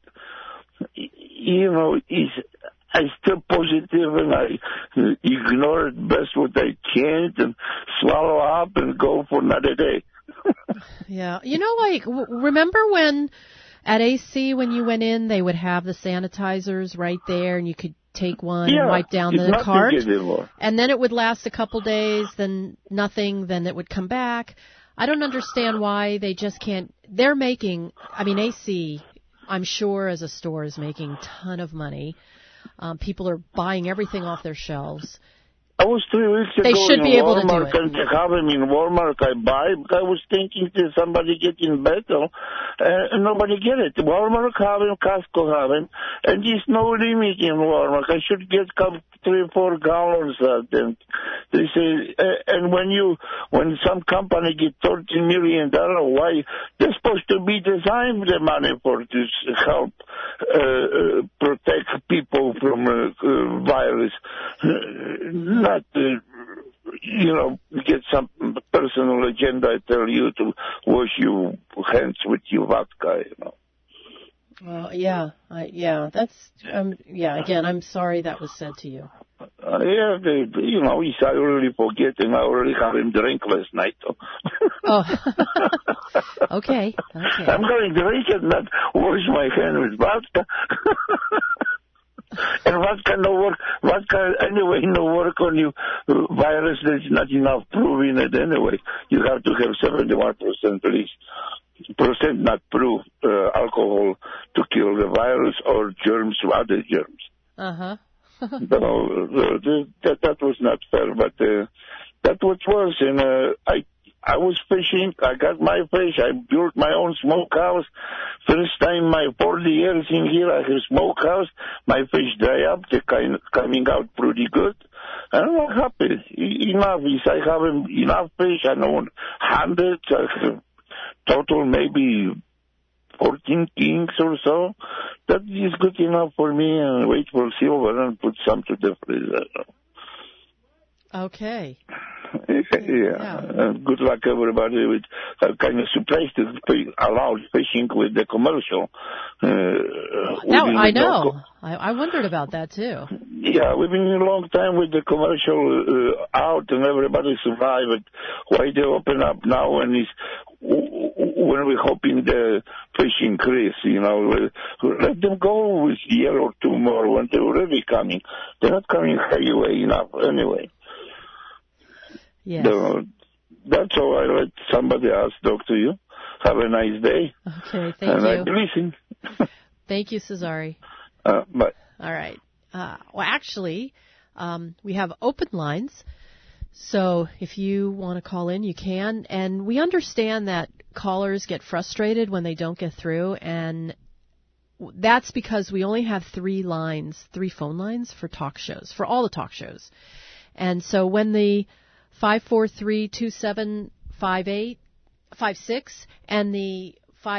I still positive and I ignore it best what I can and swallow up and go for another day. Yeah. Remember when at AC when you went in, they would have the sanitizers right there and you could take one and wipe down the cart? And then it would last a couple days, then nothing, then it would come back. I don't understand why they just can't. They're making, AC, I'm sure as a store is making a ton of money. People are buying everything off their shelves. I was 3 weeks ago they should be able to do it. And they have them in Walmart. I buy. I was thinking that somebody get in battle, and nobody get it. Walmart have them, Costco have them, and there's no limit in Walmart. I should get 3 or 4 gallons of them. They say, and when some company get $13 million, why they're supposed to be designed the money for to help protect people from virus. Not, get some personal agenda. I tell you to wash your hands with your vodka, Well, yeah, again, I'm sorry that was said to you. I already forget, and I already have him drink last night. Oh, okay. I'm going to drink and not wash my hands with vodka. And vodka no work. Vodka anyway no work on you. Virus, there's not enough proof in it anyway. You have to have 71% at least. Percent not proof alcohol to kill the virus or germs, other germs. Uh-huh. That was not fair, but that what was. And I was fishing. I got my fish. I built my own smokehouse. First time my 40 years in here, I have smokehouse. My fish dry up. They're coming out pretty good. And I'm happy. Enough. I have enough fish. I know hundreds. Total maybe 14 kings or so. That is good enough for me. And wait for silver and put some to the freezer. Okay. Yeah. Good luck, everybody. With kind of surprised to allow fishing with the commercial. I know. I wondered about that too. Yeah, we've been a long time with the commercial out, and everybody survived. Why they open up now when we're hoping the fish increase? Let them go with a year or two more when they're really coming. They're not coming highway enough anyway. Yes. That's all. I let somebody else talk to you. Have a nice day. Okay, thank you. I listen. Thank you, Cesare. Bye. All right. Well, actually, we have open lines. So if you want to call in, you can. And we understand that callers get frustrated when they don't get through. And that's because we only have 3 phone lines for talk shows, for all the talk shows. And so when the 543-2758-56 and the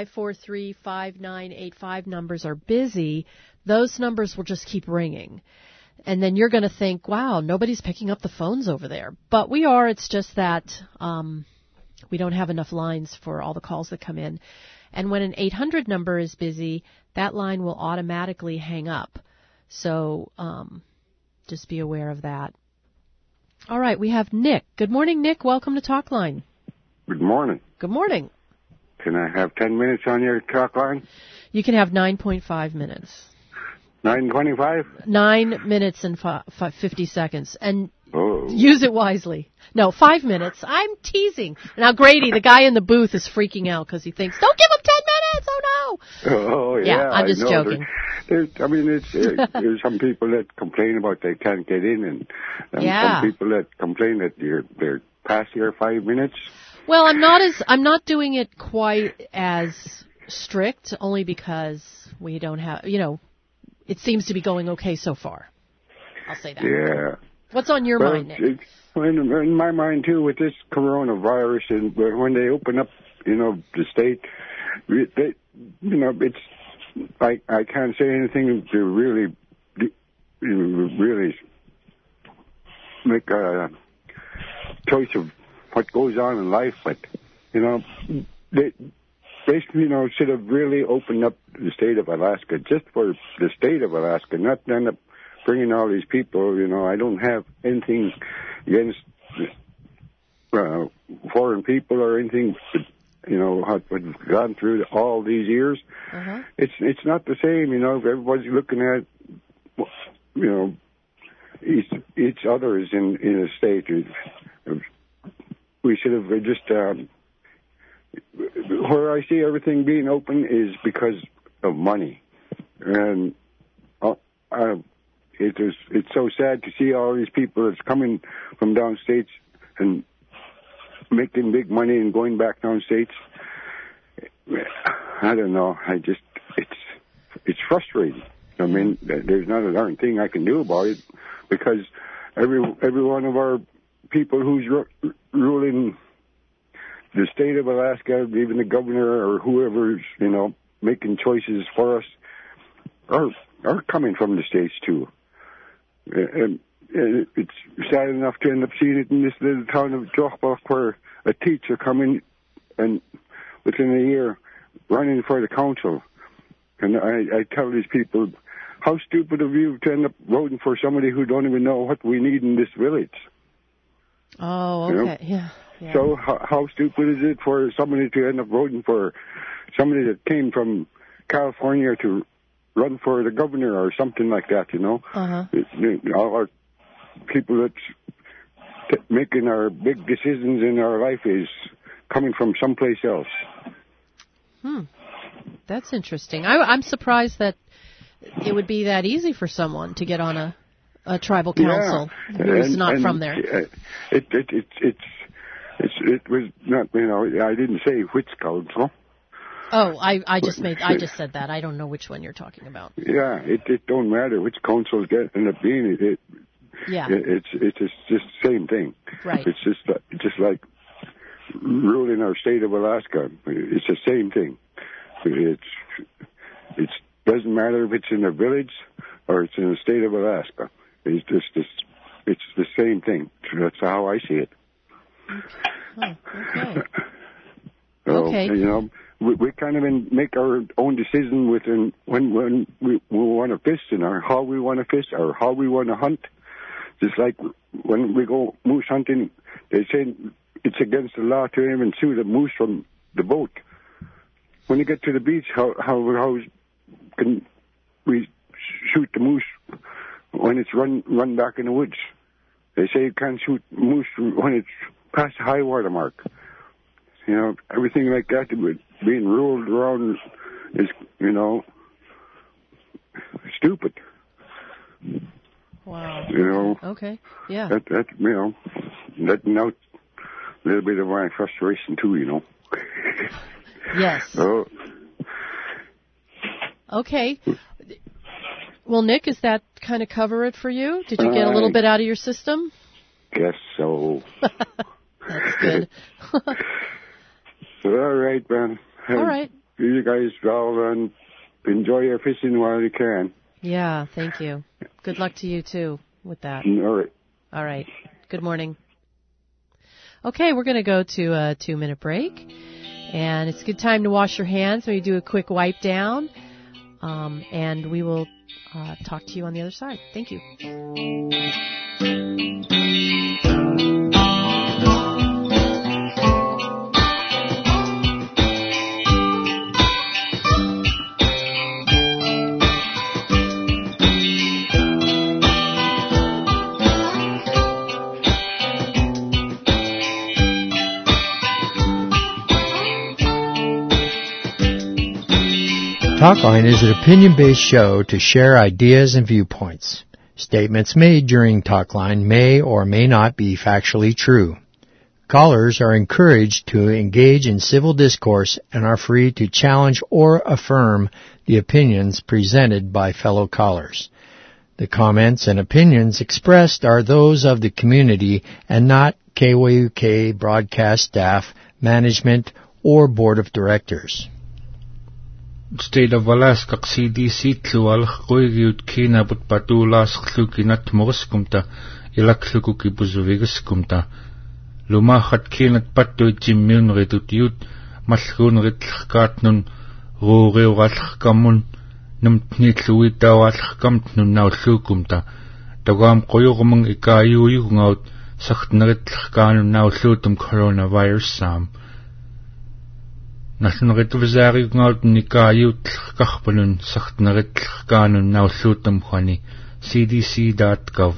543-5985 numbers are busy, those numbers will just keep ringing. And then you're going to think, wow, nobody's picking up the phones over there. But we are. It's just that we don't have enough lines for all the calls that come in. And when an 800 number is busy, that line will automatically hang up. So just be aware of that. All right, we have Nick. Good morning, Nick. Welcome to Talkline. Good morning. Good morning. Can I have 10 minutes on your talk line? You can have 9.5 minutes. 9:25? 9 minutes and 50 seconds. And use it wisely. No, 5 minutes. I'm teasing. Now, Grady, the guy in the booth, is freaking out because he thinks, don't give him 10 minutes! Oh, no! Oh, yeah. Yeah, I'm just joking. There's some people that complain about they can't get in, and some people that complain that they're past your 5 minutes. Well, I'm not doing it quite as strict, only because we don't have, it seems to be going okay so far. I'll say that. Yeah. What's on your mind, Nick? In my mind, too, with this coronavirus, and when they open up, the state, it's, I can't say anything to really make a choice of what goes on in life, but, they basically, should have really opened up the state of Alaska, just for the state of Alaska, not end up bringing all these people. I don't have anything against foreign people or anything, what we've gone through all these years. Uh-huh. It's not the same, if everybody's looking at, each others in the state. We should have just, where I see everything being open is because of money. And it's so sad to see all these people that's coming from downstates and making big money and going back downstates. I don't know. It's frustrating. I mean, there's not a darn thing I can do about it, because every one of our people who's ruling the state of Alaska, even the governor or whoever's, making choices for us, are coming from the States, too. And it's sad enough to end up seeing it in this little town of Jochbach, where a teacher coming and within a year running for the council. And I tell these people, how stupid of you to end up voting for somebody who don't even know what we need in this village. Oh, okay, yeah. So how stupid is it for somebody to end up voting for somebody that came from California to run for the governor or something like that, Uh-huh. All our people that's making our big decisions in our life is coming from someplace else. That's interesting. I'm surprised that it would be that easy for someone to get on a tribal council who's not from there. It was not, I didn't say which council. Oh, I just said that. I don't know which one you're talking about. Yeah, it don't matter which council end up being it. It's just the same thing. Right. It's just like ruling our state of Alaska. It's the same thing. It doesn't matter if it's in a village or it's in the state of Alaska. It's the same thing. That's how I see it. Okay. So, we kind of make our own decision within when we want to fish and how we want to fish or how we want to hunt. Just like when we go moose hunting, they say it's against the law to even shoot a moose from the boat. When you get to the beach, how can we shoot the moose when it's run back in the woods? They say you can't shoot moose when it's past the high water mark. Everything like that being ruled around is, stupid. Wow. Okay. Yeah. That letting out a little bit of my frustration too, Yes. So. Okay. Well, Nick, does that kind of cover it for you? Did you get a little bit out of your system? Guess so. That's good. All right, man. All right. You guys all enjoy your fishing while you can. Yeah, thank you. Good luck to you, too, with that. All right. All right. Good morning. Okay, we're going to go to a 2-minute break. And it's a good time to wash your hands. So you do a quick wipe down. And we will talk to you on the other side. Thank you. Talkline is an opinion-based show to share ideas and viewpoints. Statements made during Talkline may or may not be factually true. Callers are encouraged to engage in civil discourse and are free to challenge or affirm the opinions presented by fellow callers. The comments and opinions expressed are those of the community and not KYUK broadcast staff, management, or board of directors. State of Alaska CDC tlual qoygiut kinabut patulas khlukinat moskumta ilakhlukuki buzuvigaskumta lumachat kinat patuit jimmun ritutiut malgun ritlkatnun ruureugalkamun numtnitluitawalkamt naullukumta tagam qoyugumung ikayuyugaut sachtneritlkanun naullutum coronavirus sam Nationalitvisarigaut nikayut kahpanun sachtneritlkanun naullutum khani cdc.gov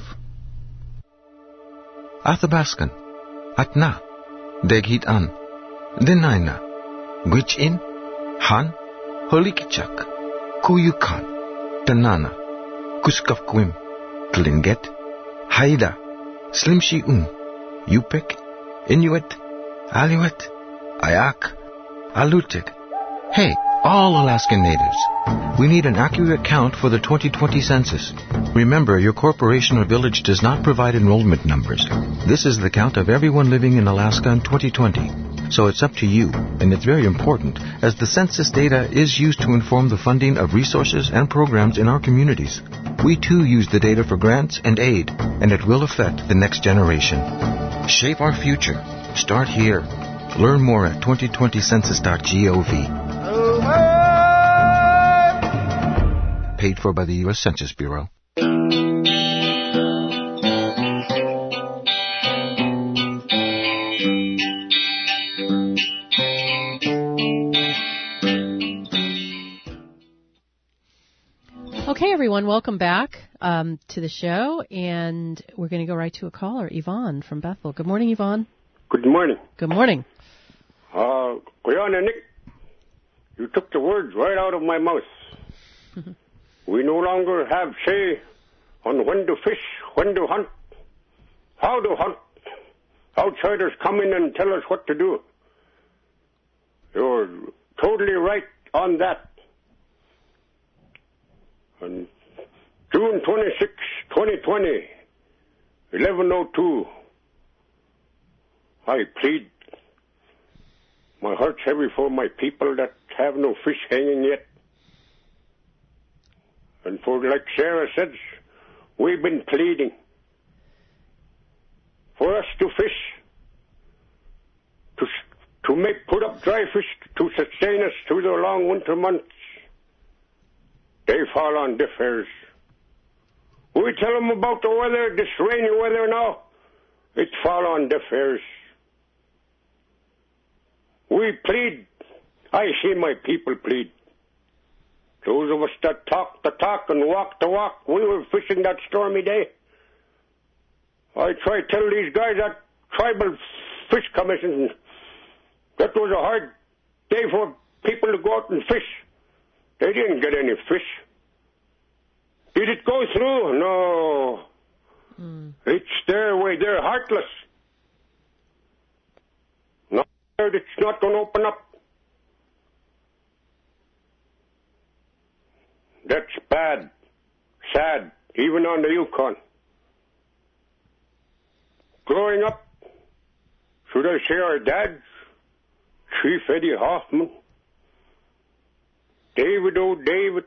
Athabaskan Atna Degit an Denaina Gwichin Han Holikichak Kuyukan Tanana Kuskafkwim Tlinget Haida Slimshi Yupik Inuit Aluet Ayak Alutiiq. Hey, all Alaskan natives. We need an accurate count for the 2020 census. Remember, your corporation or village does not provide enrollment numbers. This is the count of everyone living in Alaska in 2020. So it's up to you, and it's very important, as the census data is used to inform the funding of resources and programs in our communities. We too use the data for grants and aid, and it will affect the next generation. Shape our future. Start here. Learn more at 2020census.gov. Paid for by the U.S. Census Bureau. Okay, everyone, welcome back to the show, and we're going to go right to a caller, Yvonne from Bethel. Good morning, Yvonne. Good morning. Good morning. Guyana Nick, you took the words right out of my mouth. We no longer have say on when to fish, when to hunt, how to hunt. Outsiders come in and tell us what to do. You're totally right on that. On June 26, 2020, 11:02, I plead. My heart's heavy for my people that have no fish hanging yet. And for, like Sarah says, we've been pleading for us to fish, to put up dry fish to sustain us through the long winter months. They fall on deaf ears. We tell them about the weather, this rainy weather now, it fall on deaf ears. We plead. I see my people plead. Those of us that talk the talk and walk the walk, we were fishing that stormy day. I try to tell these guys at Tribal Fish Commission that was a hard day for people to go out and fish. They didn't get any fish. Did it go through? No. It's their way. They're heartless. No, it's not going to open up. That's bad, sad, even on the Yukon. Growing up, should I say our dads, Chief Eddie Hoffman, David O'David,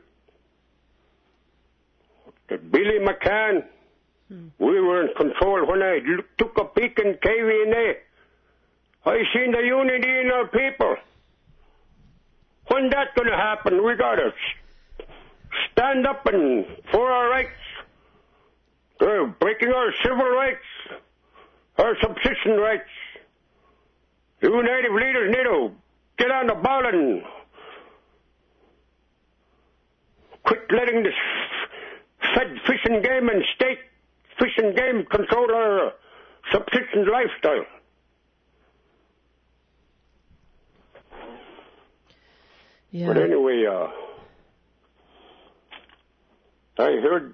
Billy McCann, we were in control. When I took a peek in KVNA, I seen the unity in our people. When that going to happen? We got to stand up and for our rights. They're breaking our civil rights, our subsistence rights. You native leaders need to get on the ball and quit letting this Fed Fish and Game and State Fish and Game control our subsistence lifestyle. Yeah. But anyway, I heard,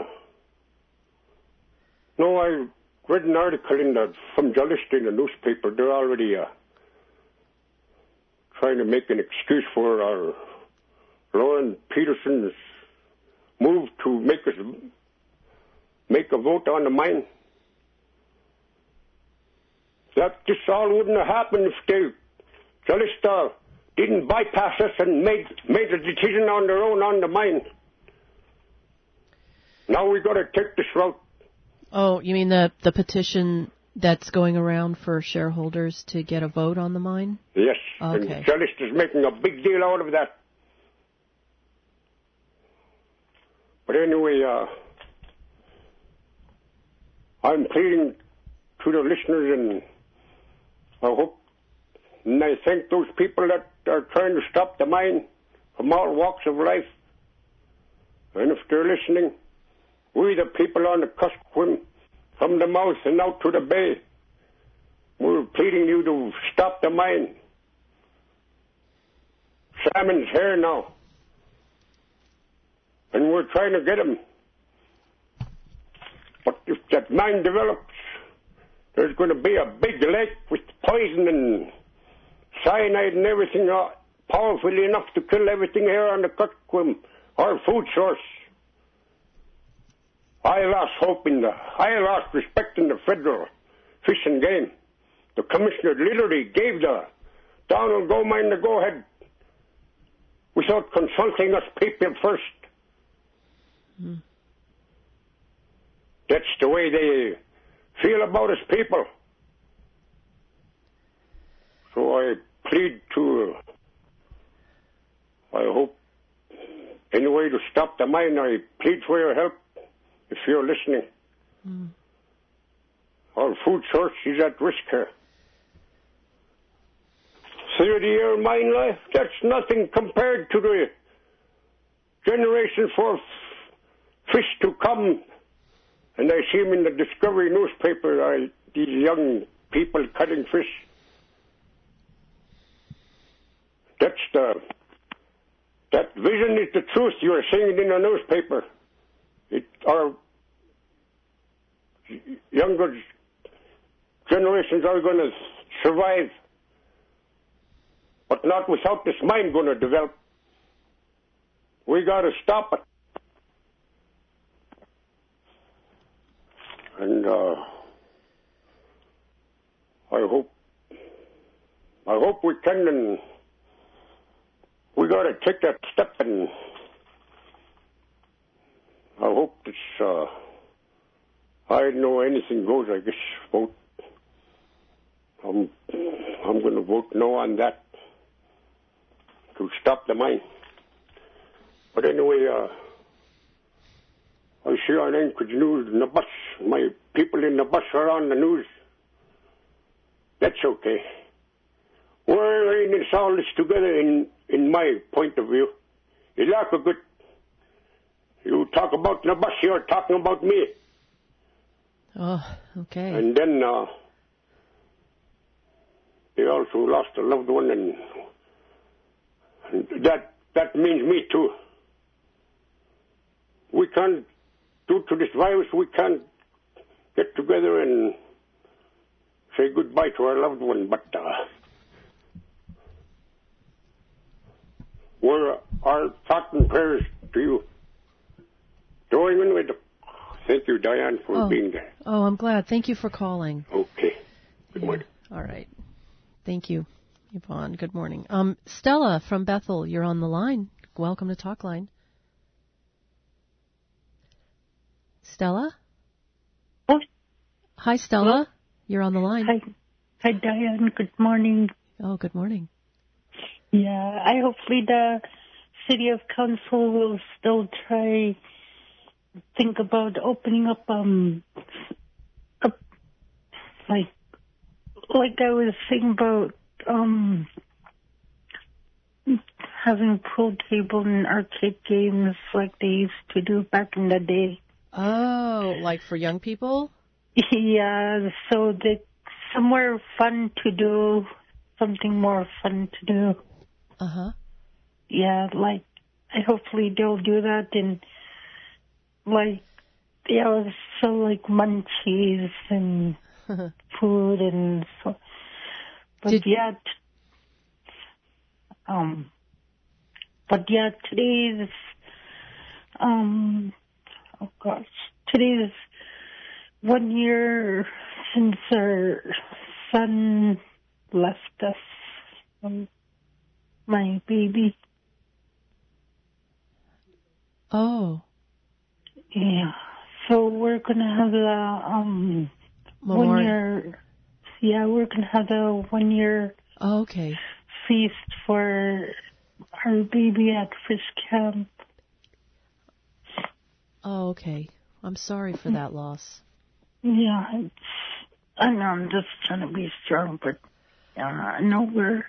I read an article from Jellist in the newspaper. They're already trying to make an excuse for our Lauren Peterson's move to make a vote on the mine. That this all wouldn't have happened if Jellist didn't bypass us and made a decision on their own on the mine. Now we got to take this route. Oh, you mean the petition that's going around for shareholders to get a vote on the mine? Yes. Okay. And Jellist is making a big deal out of that. But anyway, I'm pleading to the listeners, and I hope and I thank those people that are trying to stop the mine from all walks of life. And if they're listening, we the people on the Kuskokwim, from the mouth and out to the bay, we're pleading you to stop the mine. Salmon's here now. And we're trying to get him. But if that mine develops, there's going to be a big lake with poison and cyanide and everything, powerfully enough to kill everything here on the Kuskokwim, our food source. I lost respect in the federal fish and game. The commissioner literally gave the Donald Gold Mine the go-ahead without consulting us people first. Mm. That's the way they feel about us people. So I plead to, I hope, any way to stop the mine, I plead for your help if you're listening. Mm. Our food source is at risk here. 30-year mine life, that's nothing compared to the generation for fish to come. And I see them in the Discovery newspaper, these young people cutting fish. That vision is the truth. You are seeing it in the newspaper. Our younger generations are going to survive, but not without this mine going to develop. We got to stop it. And I hope we can, and we got to take that step, and I hope this, I know anything goes, I guess, vote. I'm going to vote no on that to stop the mine. But anyway, I see on Anchorage News in the bus. My people in the bus are on the news. That's okay. We're in all this together in my point of view. You like a good. You talk about the bus, you're talking about me. Oh, okay. And then they also lost a loved one, and that means me too. We can't, due to this virus, we can't get together and say goodbye to our loved one, but we're our thoughts and prayers to you. Join with the. Thank you, Diane, for being there. Oh, I'm glad. Thank you for calling. Okay. Good morning. All right. Thank you, Yvonne. Good morning. Stella from Bethel, you're on the line. Welcome to Talkline. Stella? Oh. Hi, Stella. Hello? You're on the line. Hi, Diane. Good morning. Oh, good morning. Yeah, hopefully the City of Council will still think about opening up, like I was thinking about, having pool table and arcade games like they used to do back in the day. Oh, like for young people? Yeah, so that somewhere fun to do, something more fun to do. Uh-huh. Yeah, like, hopefully they'll do that, and like, yeah, so like munchies and food and so. But today's, today's 1 year since our son left us, my baby. Oh. Yeah. So we're gonna have the 1 year. Yeah, we're gonna have the 1 year. Oh, okay. Feast for our baby at Fish Camp. Oh, okay. I'm sorry for that loss. Yeah, I know I'm just trying to be strong, but I know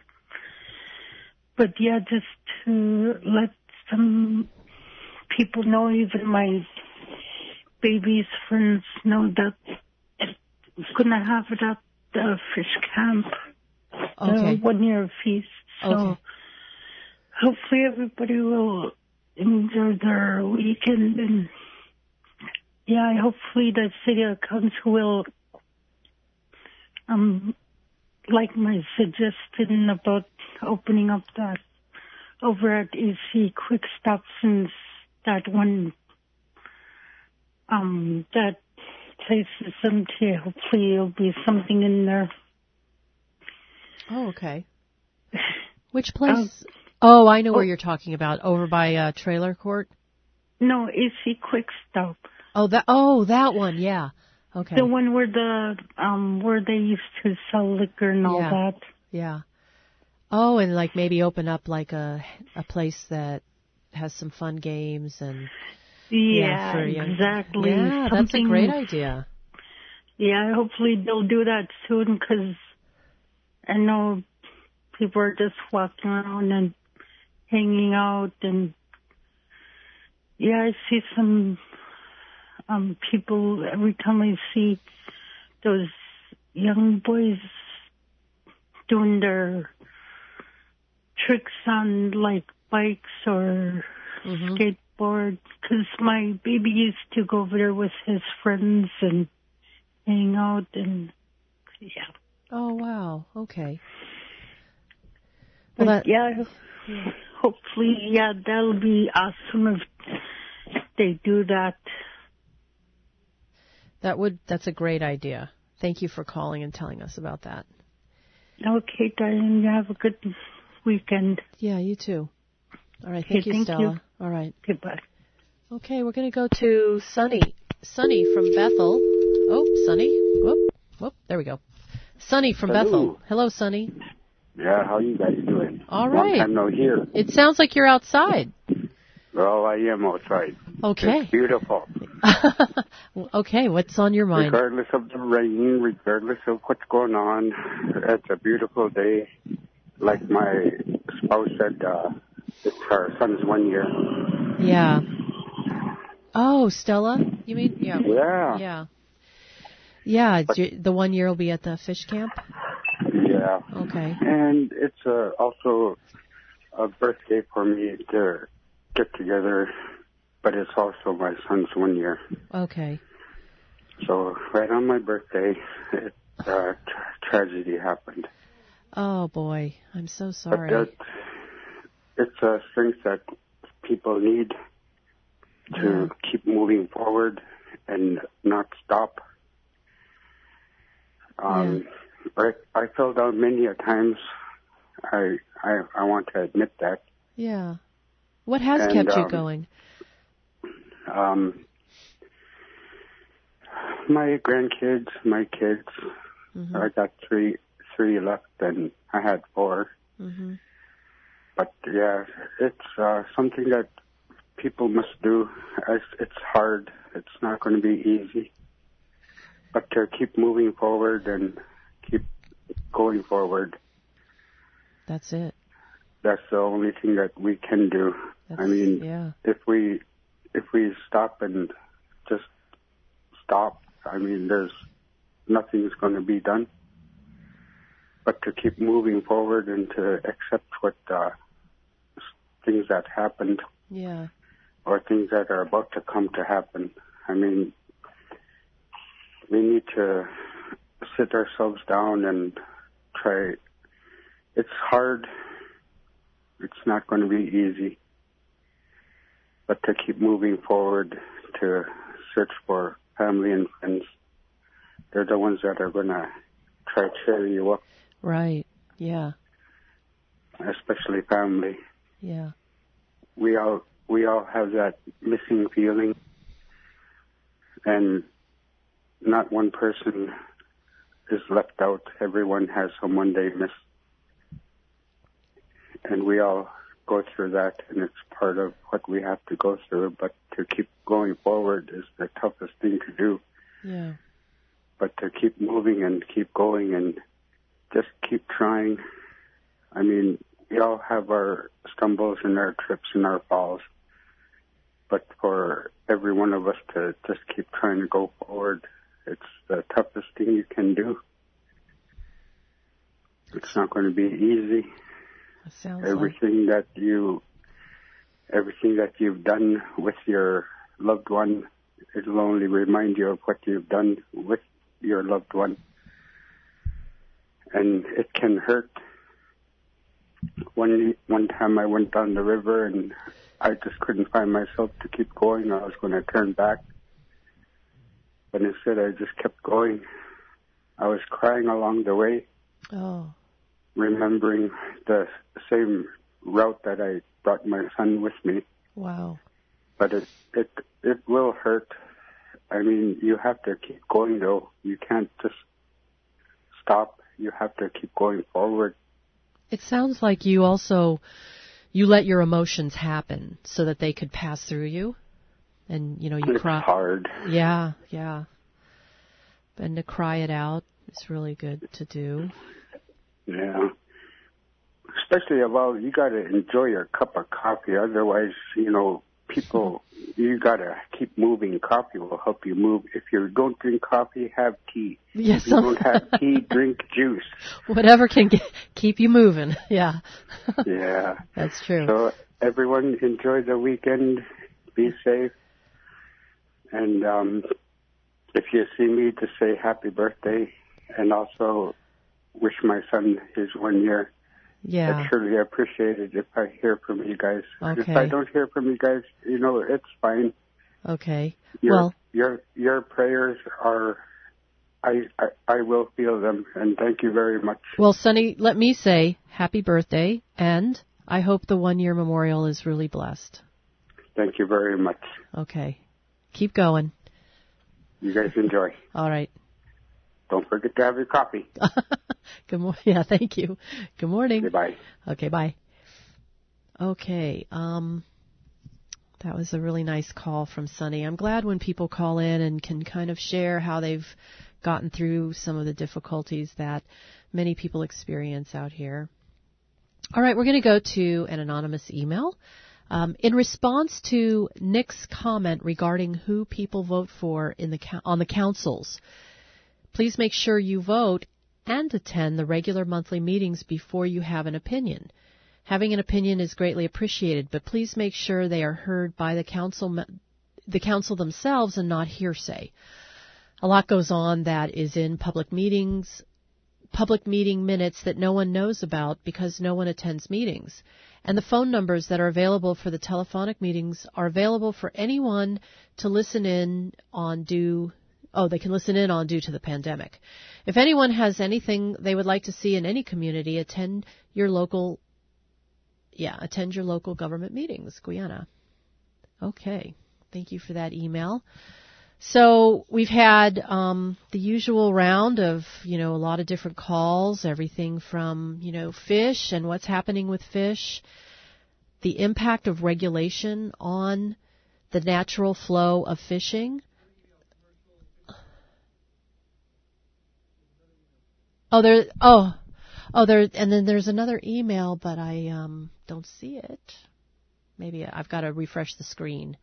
but yeah, just to let some people know, even my baby's friends know that it's going to have it at the Fish Camp, the 1 year feast. So hopefully everybody will enjoy their weekend, and hopefully the city council will, like my suggestion about opening up that over at AC Quick Stop, since that one, that place is empty. Hopefully there'll be something in there. Oh, okay. Which place? I know where you're talking about. Over by Trailer Court? No, AC Quick Stop. That one, yeah. Okay. The one where where they used to sell liquor and all that. Yeah. Oh, and like maybe open up like a place that has some fun games and exactly. Yeah, that's a great idea. Yeah, hopefully they'll do that soon, because I know people are just walking around and hanging out, and I see some people every time I see those young boys doing their tricks on like bikes or skateboard, because my baby used to go over there with his friends and hang out, and Oh, wow. Okay. Well, hopefully, that'll be awesome if they do that. That's a great idea. Thank you for calling and telling us about that. Okay, Diane, you have a good weekend. Yeah, you too. All right, thank you, Stella. You. All right. Goodbye. Okay, we're going to go to Sunny. Sunny from Bethel. Oh, Sunny. Whoop, there we go. Sunny from Bethel. Hello, Sunny. Yeah, how you guys doing? All right. Long time no hear. It sounds like you're outside. Well, I am outside. Okay. It's beautiful. Okay, what's on your mind? Regardless of the rain, regardless of what's going on, it's a beautiful day. Like my spouse said, it's our son's 1 year. Yeah. Oh, Stella? You mean? Yeah. Yeah. Yeah, the 1 year will be at the fish camp? Yeah. Okay. And it's also a birthday for me to get together, but it's also my son's 1 year. Okay. So right on my birthday, tragedy happened. Oh, boy. I'm so sorry. But it's a strength that people need to keep moving forward and not stop. I fell down many a times. I want to admit that. Yeah. What has kept you going? My grandkids, my kids. Mm-hmm. I got three left, and I had 4. Mm-hmm. But yeah, it's something that people must do. It's hard. It's not going to be easy. But to keep moving forward and keep going forward. That's it. That's the only thing that we can do. If we stop and just stop, there's nothing's going to be done. But to keep moving forward and to accept what things that happened. Yeah. or things that are about to come to happen. I mean, we need to sit ourselves down and try. It's hard. It's not going to be easy. But to keep moving forward, to search for family and friends. They're the ones that are going to try to cheer you up. Right, yeah. Especially family. Yeah. We all have that missing feeling, and not one person is left out. Everyone has someone they miss. And we all go through that, and it's part of what we have to go through. But to keep going forward is the toughest thing to do. Yeah. But to keep moving and keep going and just keep trying. I mean, we all have our stumbles and our trips and our falls. But for every one of us to just keep trying to go forward, it's the toughest thing you can do. It's not going to be easy. Everything that you've done with your loved one, it'll only remind you of what you've done with your loved one. And it can hurt. One time I went down the river and I just couldn't find myself to keep going. I was going to turn back. But instead I just kept going. I was crying along the way. Oh. Remembering the same route that I brought my son with me. Wow. But it will hurt. I mean, you have to keep going though. You can't just stop. You have to keep going forward. It sounds like you let your emotions happen so that they could pass through you. And, you cry. It's hard. Yeah, yeah. And to cry it out is really good to do. Yeah. Especially you got to enjoy your cup of coffee. Otherwise, people, you got to keep moving. Coffee will help you move. If you don't drink coffee, have tea. Yes, if you don't have tea, drink juice. Whatever can keep you moving. Yeah. Yeah. That's true. So everyone enjoy the weekend. Be safe. And if you see me, just say happy birthday. And also wish my son his 1 year. Yeah. I'd surely appreciate it if I hear from you guys. Okay. If I don't hear from you guys, it's fine. Okay. Your prayers are, I will feel them, and thank you very much. Well, Sonny, let me say happy birthday, and I hope the 1 year memorial is really blessed. Thank you very much. Okay. Keep going. You guys enjoy. All right. Don't forget to have your coffee. Good morning. Yeah, thank you. Good morning. Goodbye. Okay, bye. Okay, that was a really nice call from Sonny. I'm glad when people call in and can kind of share how they've gotten through some of the difficulties that many people experience out here. All right, we're going to go to an anonymous email. In response to Nick's comment regarding who people vote for on the councils, please make sure you vote and attend the regular monthly meetings before you have an opinion. Having an opinion is greatly appreciated, but please make sure they are heard by the council themselves and not hearsay. A lot goes on that is in public meeting minutes that no one knows about because no one attends meetings. And the phone numbers that are available for the telephonic meetings are available for anyone to listen in on due to the pandemic. If anyone has anything they would like to see in any community, attend your local government meetings, Guyana. Okay. Thank you for that email. So we've had the usual round of, a lot of different calls, everything from, fish and what's happening with fish, the impact of regulation on the natural flow of fishing. And then there's another email, but I don't see it. Maybe I've got to refresh the screen.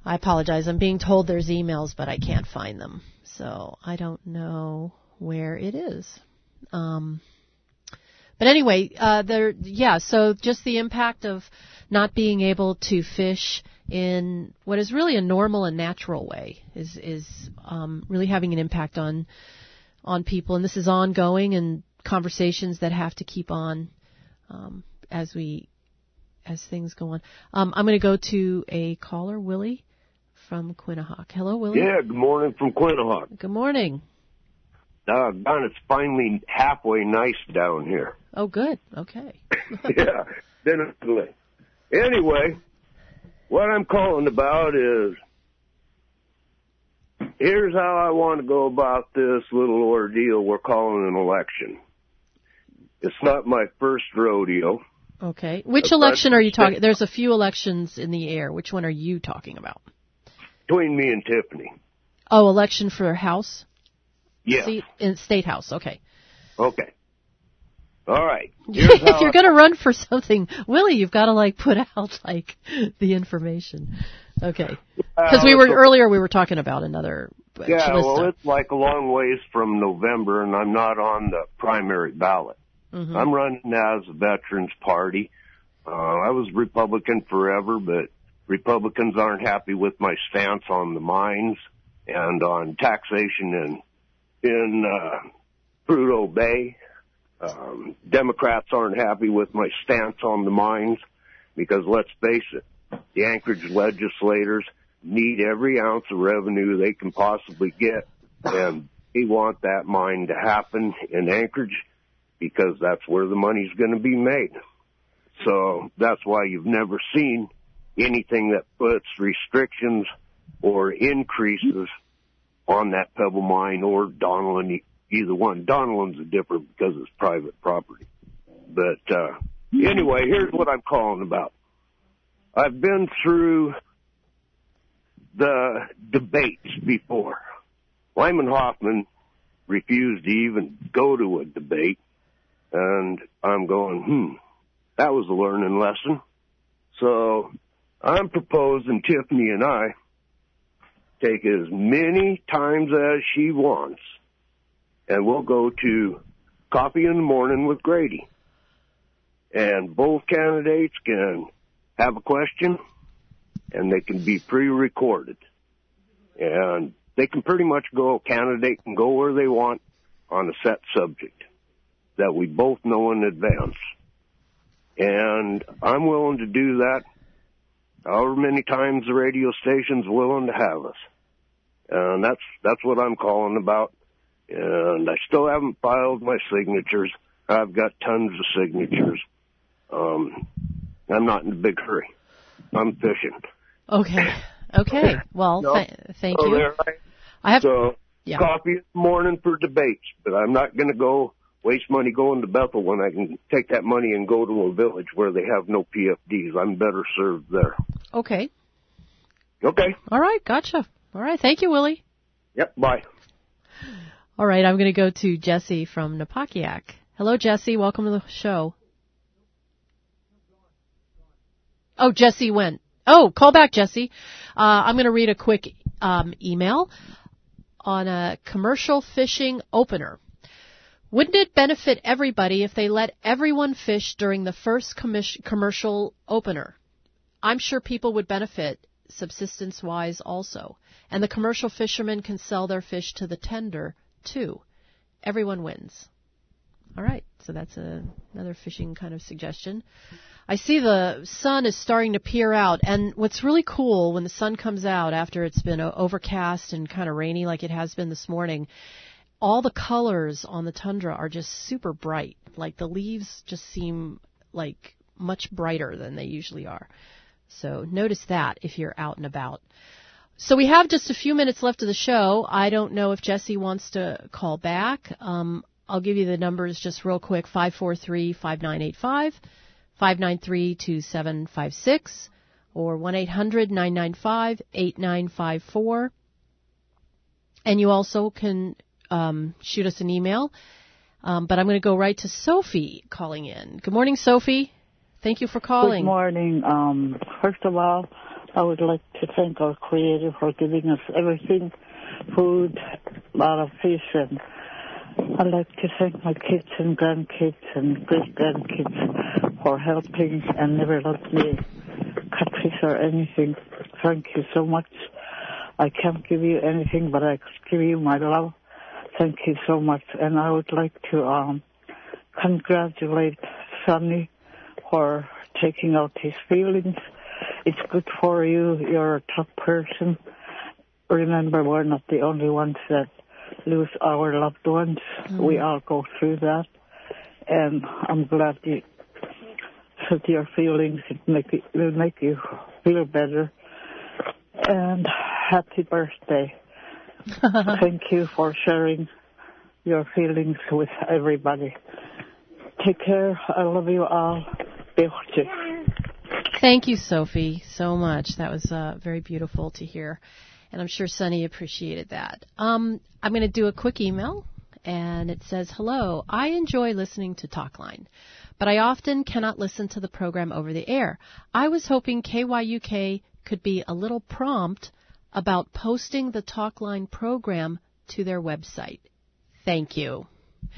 I apologize. I'm being told there's emails, but I can't find them. So I don't know where it is. But anyway, so just the impact of not being able to fish in what is really a normal and natural way is really having an impact on people. And this is ongoing and conversations that have to keep on as things go on. I'm going to go to a caller, Willie from Quinnahock. Hello, Willie. Yeah, good morning from Quinnahock. Good morning. Doggone, it's finally halfway nice down here. Oh, good. Okay. Yeah, definitely. Anyway, what I'm calling about is, here's how I want to go about this little ordeal we're calling an election. It's not my first rodeo. Okay. Which election are you talking? There's a few elections in the air. Which one are you talking about? Between me and Tiffany. Oh, election for House? Yeah. In State House. Okay. Okay. All right. If you're going to run for something, Willie, you've got to put out the information. Okay. Because earlier we were talking about another. Yeah, well, it's a long ways from November, and I'm not on the primary ballot. Mm-hmm. I'm running as a Veterans Party. I was Republican forever, but Republicans aren't happy with my stance on the mines and on taxation in Prudhoe Bay. Democrats aren't happy with my stance on the mines because, let's face it, the Anchorage legislators need every ounce of revenue they can possibly get, and they want that mine to happen in Anchorage because that's where the money's going to be made. So that's why you've never seen anything that puts restrictions or increases on that Pebble mine or Donellan, either one. Donellan's different because it's private property. But anyway, here's what I'm calling about. I've been through the debates before. Lyman Hoffman refused to even go to a debate, and I'm going, that was a learning lesson. So I'm proposing Tiffany and I take as many times as she wants, and we'll go to Coffee in the Morning with Grady. And both candidates can have a question, and they can be pre-recorded. And they can pretty much candidate can go where they want on a set subject that we both know in advance. And I'm willing to do that however many times the radio station's willing to have us. And that's what I'm calling about. And I still haven't filed my signatures. I've got tons of signatures. I'm not in a big hurry. I'm fishing. Okay. Well, thank you. Coffee in the morning for debates, but I'm not going to go waste money going to Bethel when I can take that money and go to a village where they have no PFDs. I'm better served there. Okay. All right, gotcha. All right, thank you, Willie. Yep, bye. All right, I'm going to go to Jesse from Napakiak. Hello, Jesse. Welcome to the show. Oh, Jesse went. Oh, call back, Jesse. I'm going to read a quick email on a commercial fishing opener. Wouldn't it benefit everybody if they let everyone fish during the first commercial opener? I'm sure people would benefit subsistence-wise also. And the commercial fishermen can sell their fish to the tender, too. Everyone wins. All right, so that's another fishing kind of suggestion. I see the sun is starting to peer out, and what's really cool when the sun comes out after it's been overcast and kind of rainy like it has been this morning, all the colors on the tundra are just super bright. Like the leaves just seem like much brighter than they usually are. So notice that if you're out and about. So we have just a few minutes left of the show. I don't know if Jesse wants to call back. I'll give you the numbers just real quick, 543-5985, 593-2756, or 1-800-995-8954. And you also can shoot us an email. But I'm going to go right to Sophie calling in. Good morning, Sophie. Thank you for calling. Good morning. First of all, I would like to thank our Creator for giving us everything, food, a lot of fish, and I'd like to thank my kids and grandkids and great-grandkids for helping and never let me cut fish or anything. Thank you so much. I can't give you anything, but I could give you my love. Thank you so much. And I would like to congratulate Sonny for taking out his feelings. It's good for you. You're a tough person. Remember, we're not the only ones that lose our loved ones. We all go through that. And I'm glad you said your feelings. It will make you feel better. And happy birthday. Thank you for sharing your feelings with everybody. Take care. I love you all. Thank you, Sophie, so much. That was very beautiful to hear. And I'm sure Sonny appreciated that. I'm going to do a quick email, and it says, hello, I enjoy listening to Talkline, but I often cannot listen to the program over the air. I was hoping KYUK could be a little prompt about posting the Talkline program to their website. Thank you.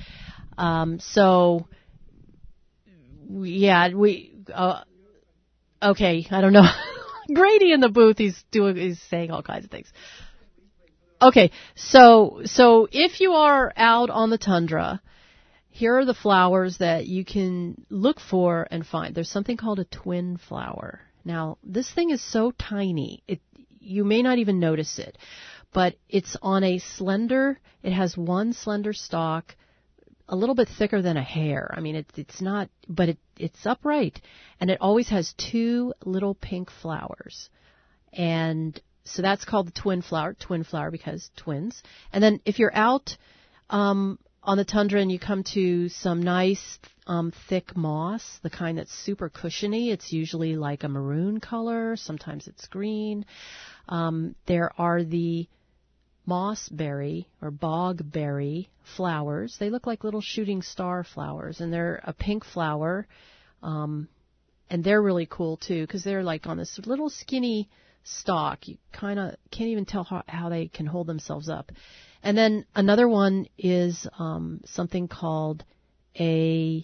Okay, I don't know. Grady in the booth, he's saying all kinds of things. Okay, so if you are out on the tundra, here are the flowers that you can look for and find. There's something called a twin flower. Now, this thing is so tiny, you may not even notice it, but it's on it has one slender stalk, a little bit thicker than a hair. I mean, it's not, but it's upright, and it always has two little pink flowers. And so that's called the twin flower because twins. And then if you're out on the tundra and you come to some nice thick moss, the kind that's super cushiony, it's usually like a maroon color, sometimes it's green. There are the mossberry or bogberry flowers. They look like little shooting star flowers, and they're a pink flower, and they're really cool too because they're like on this little skinny stalk. You kind of can't even tell how they can hold themselves up. And then another one is something called a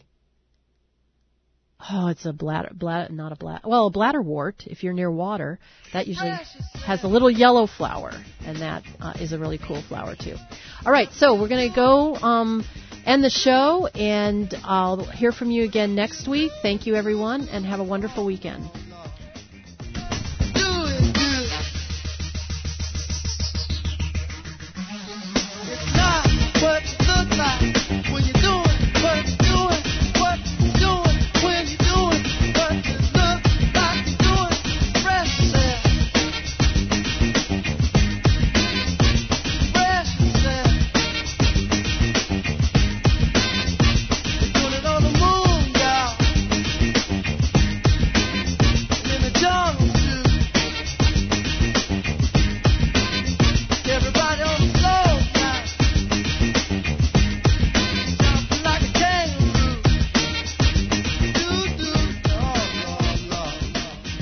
bladderwort. If you're near water, that usually has a little yellow flower, and that is a really cool flower too. All right, so we're going to go end the show, and I'll hear from you again next week. Thank you, everyone, and have a wonderful weekend.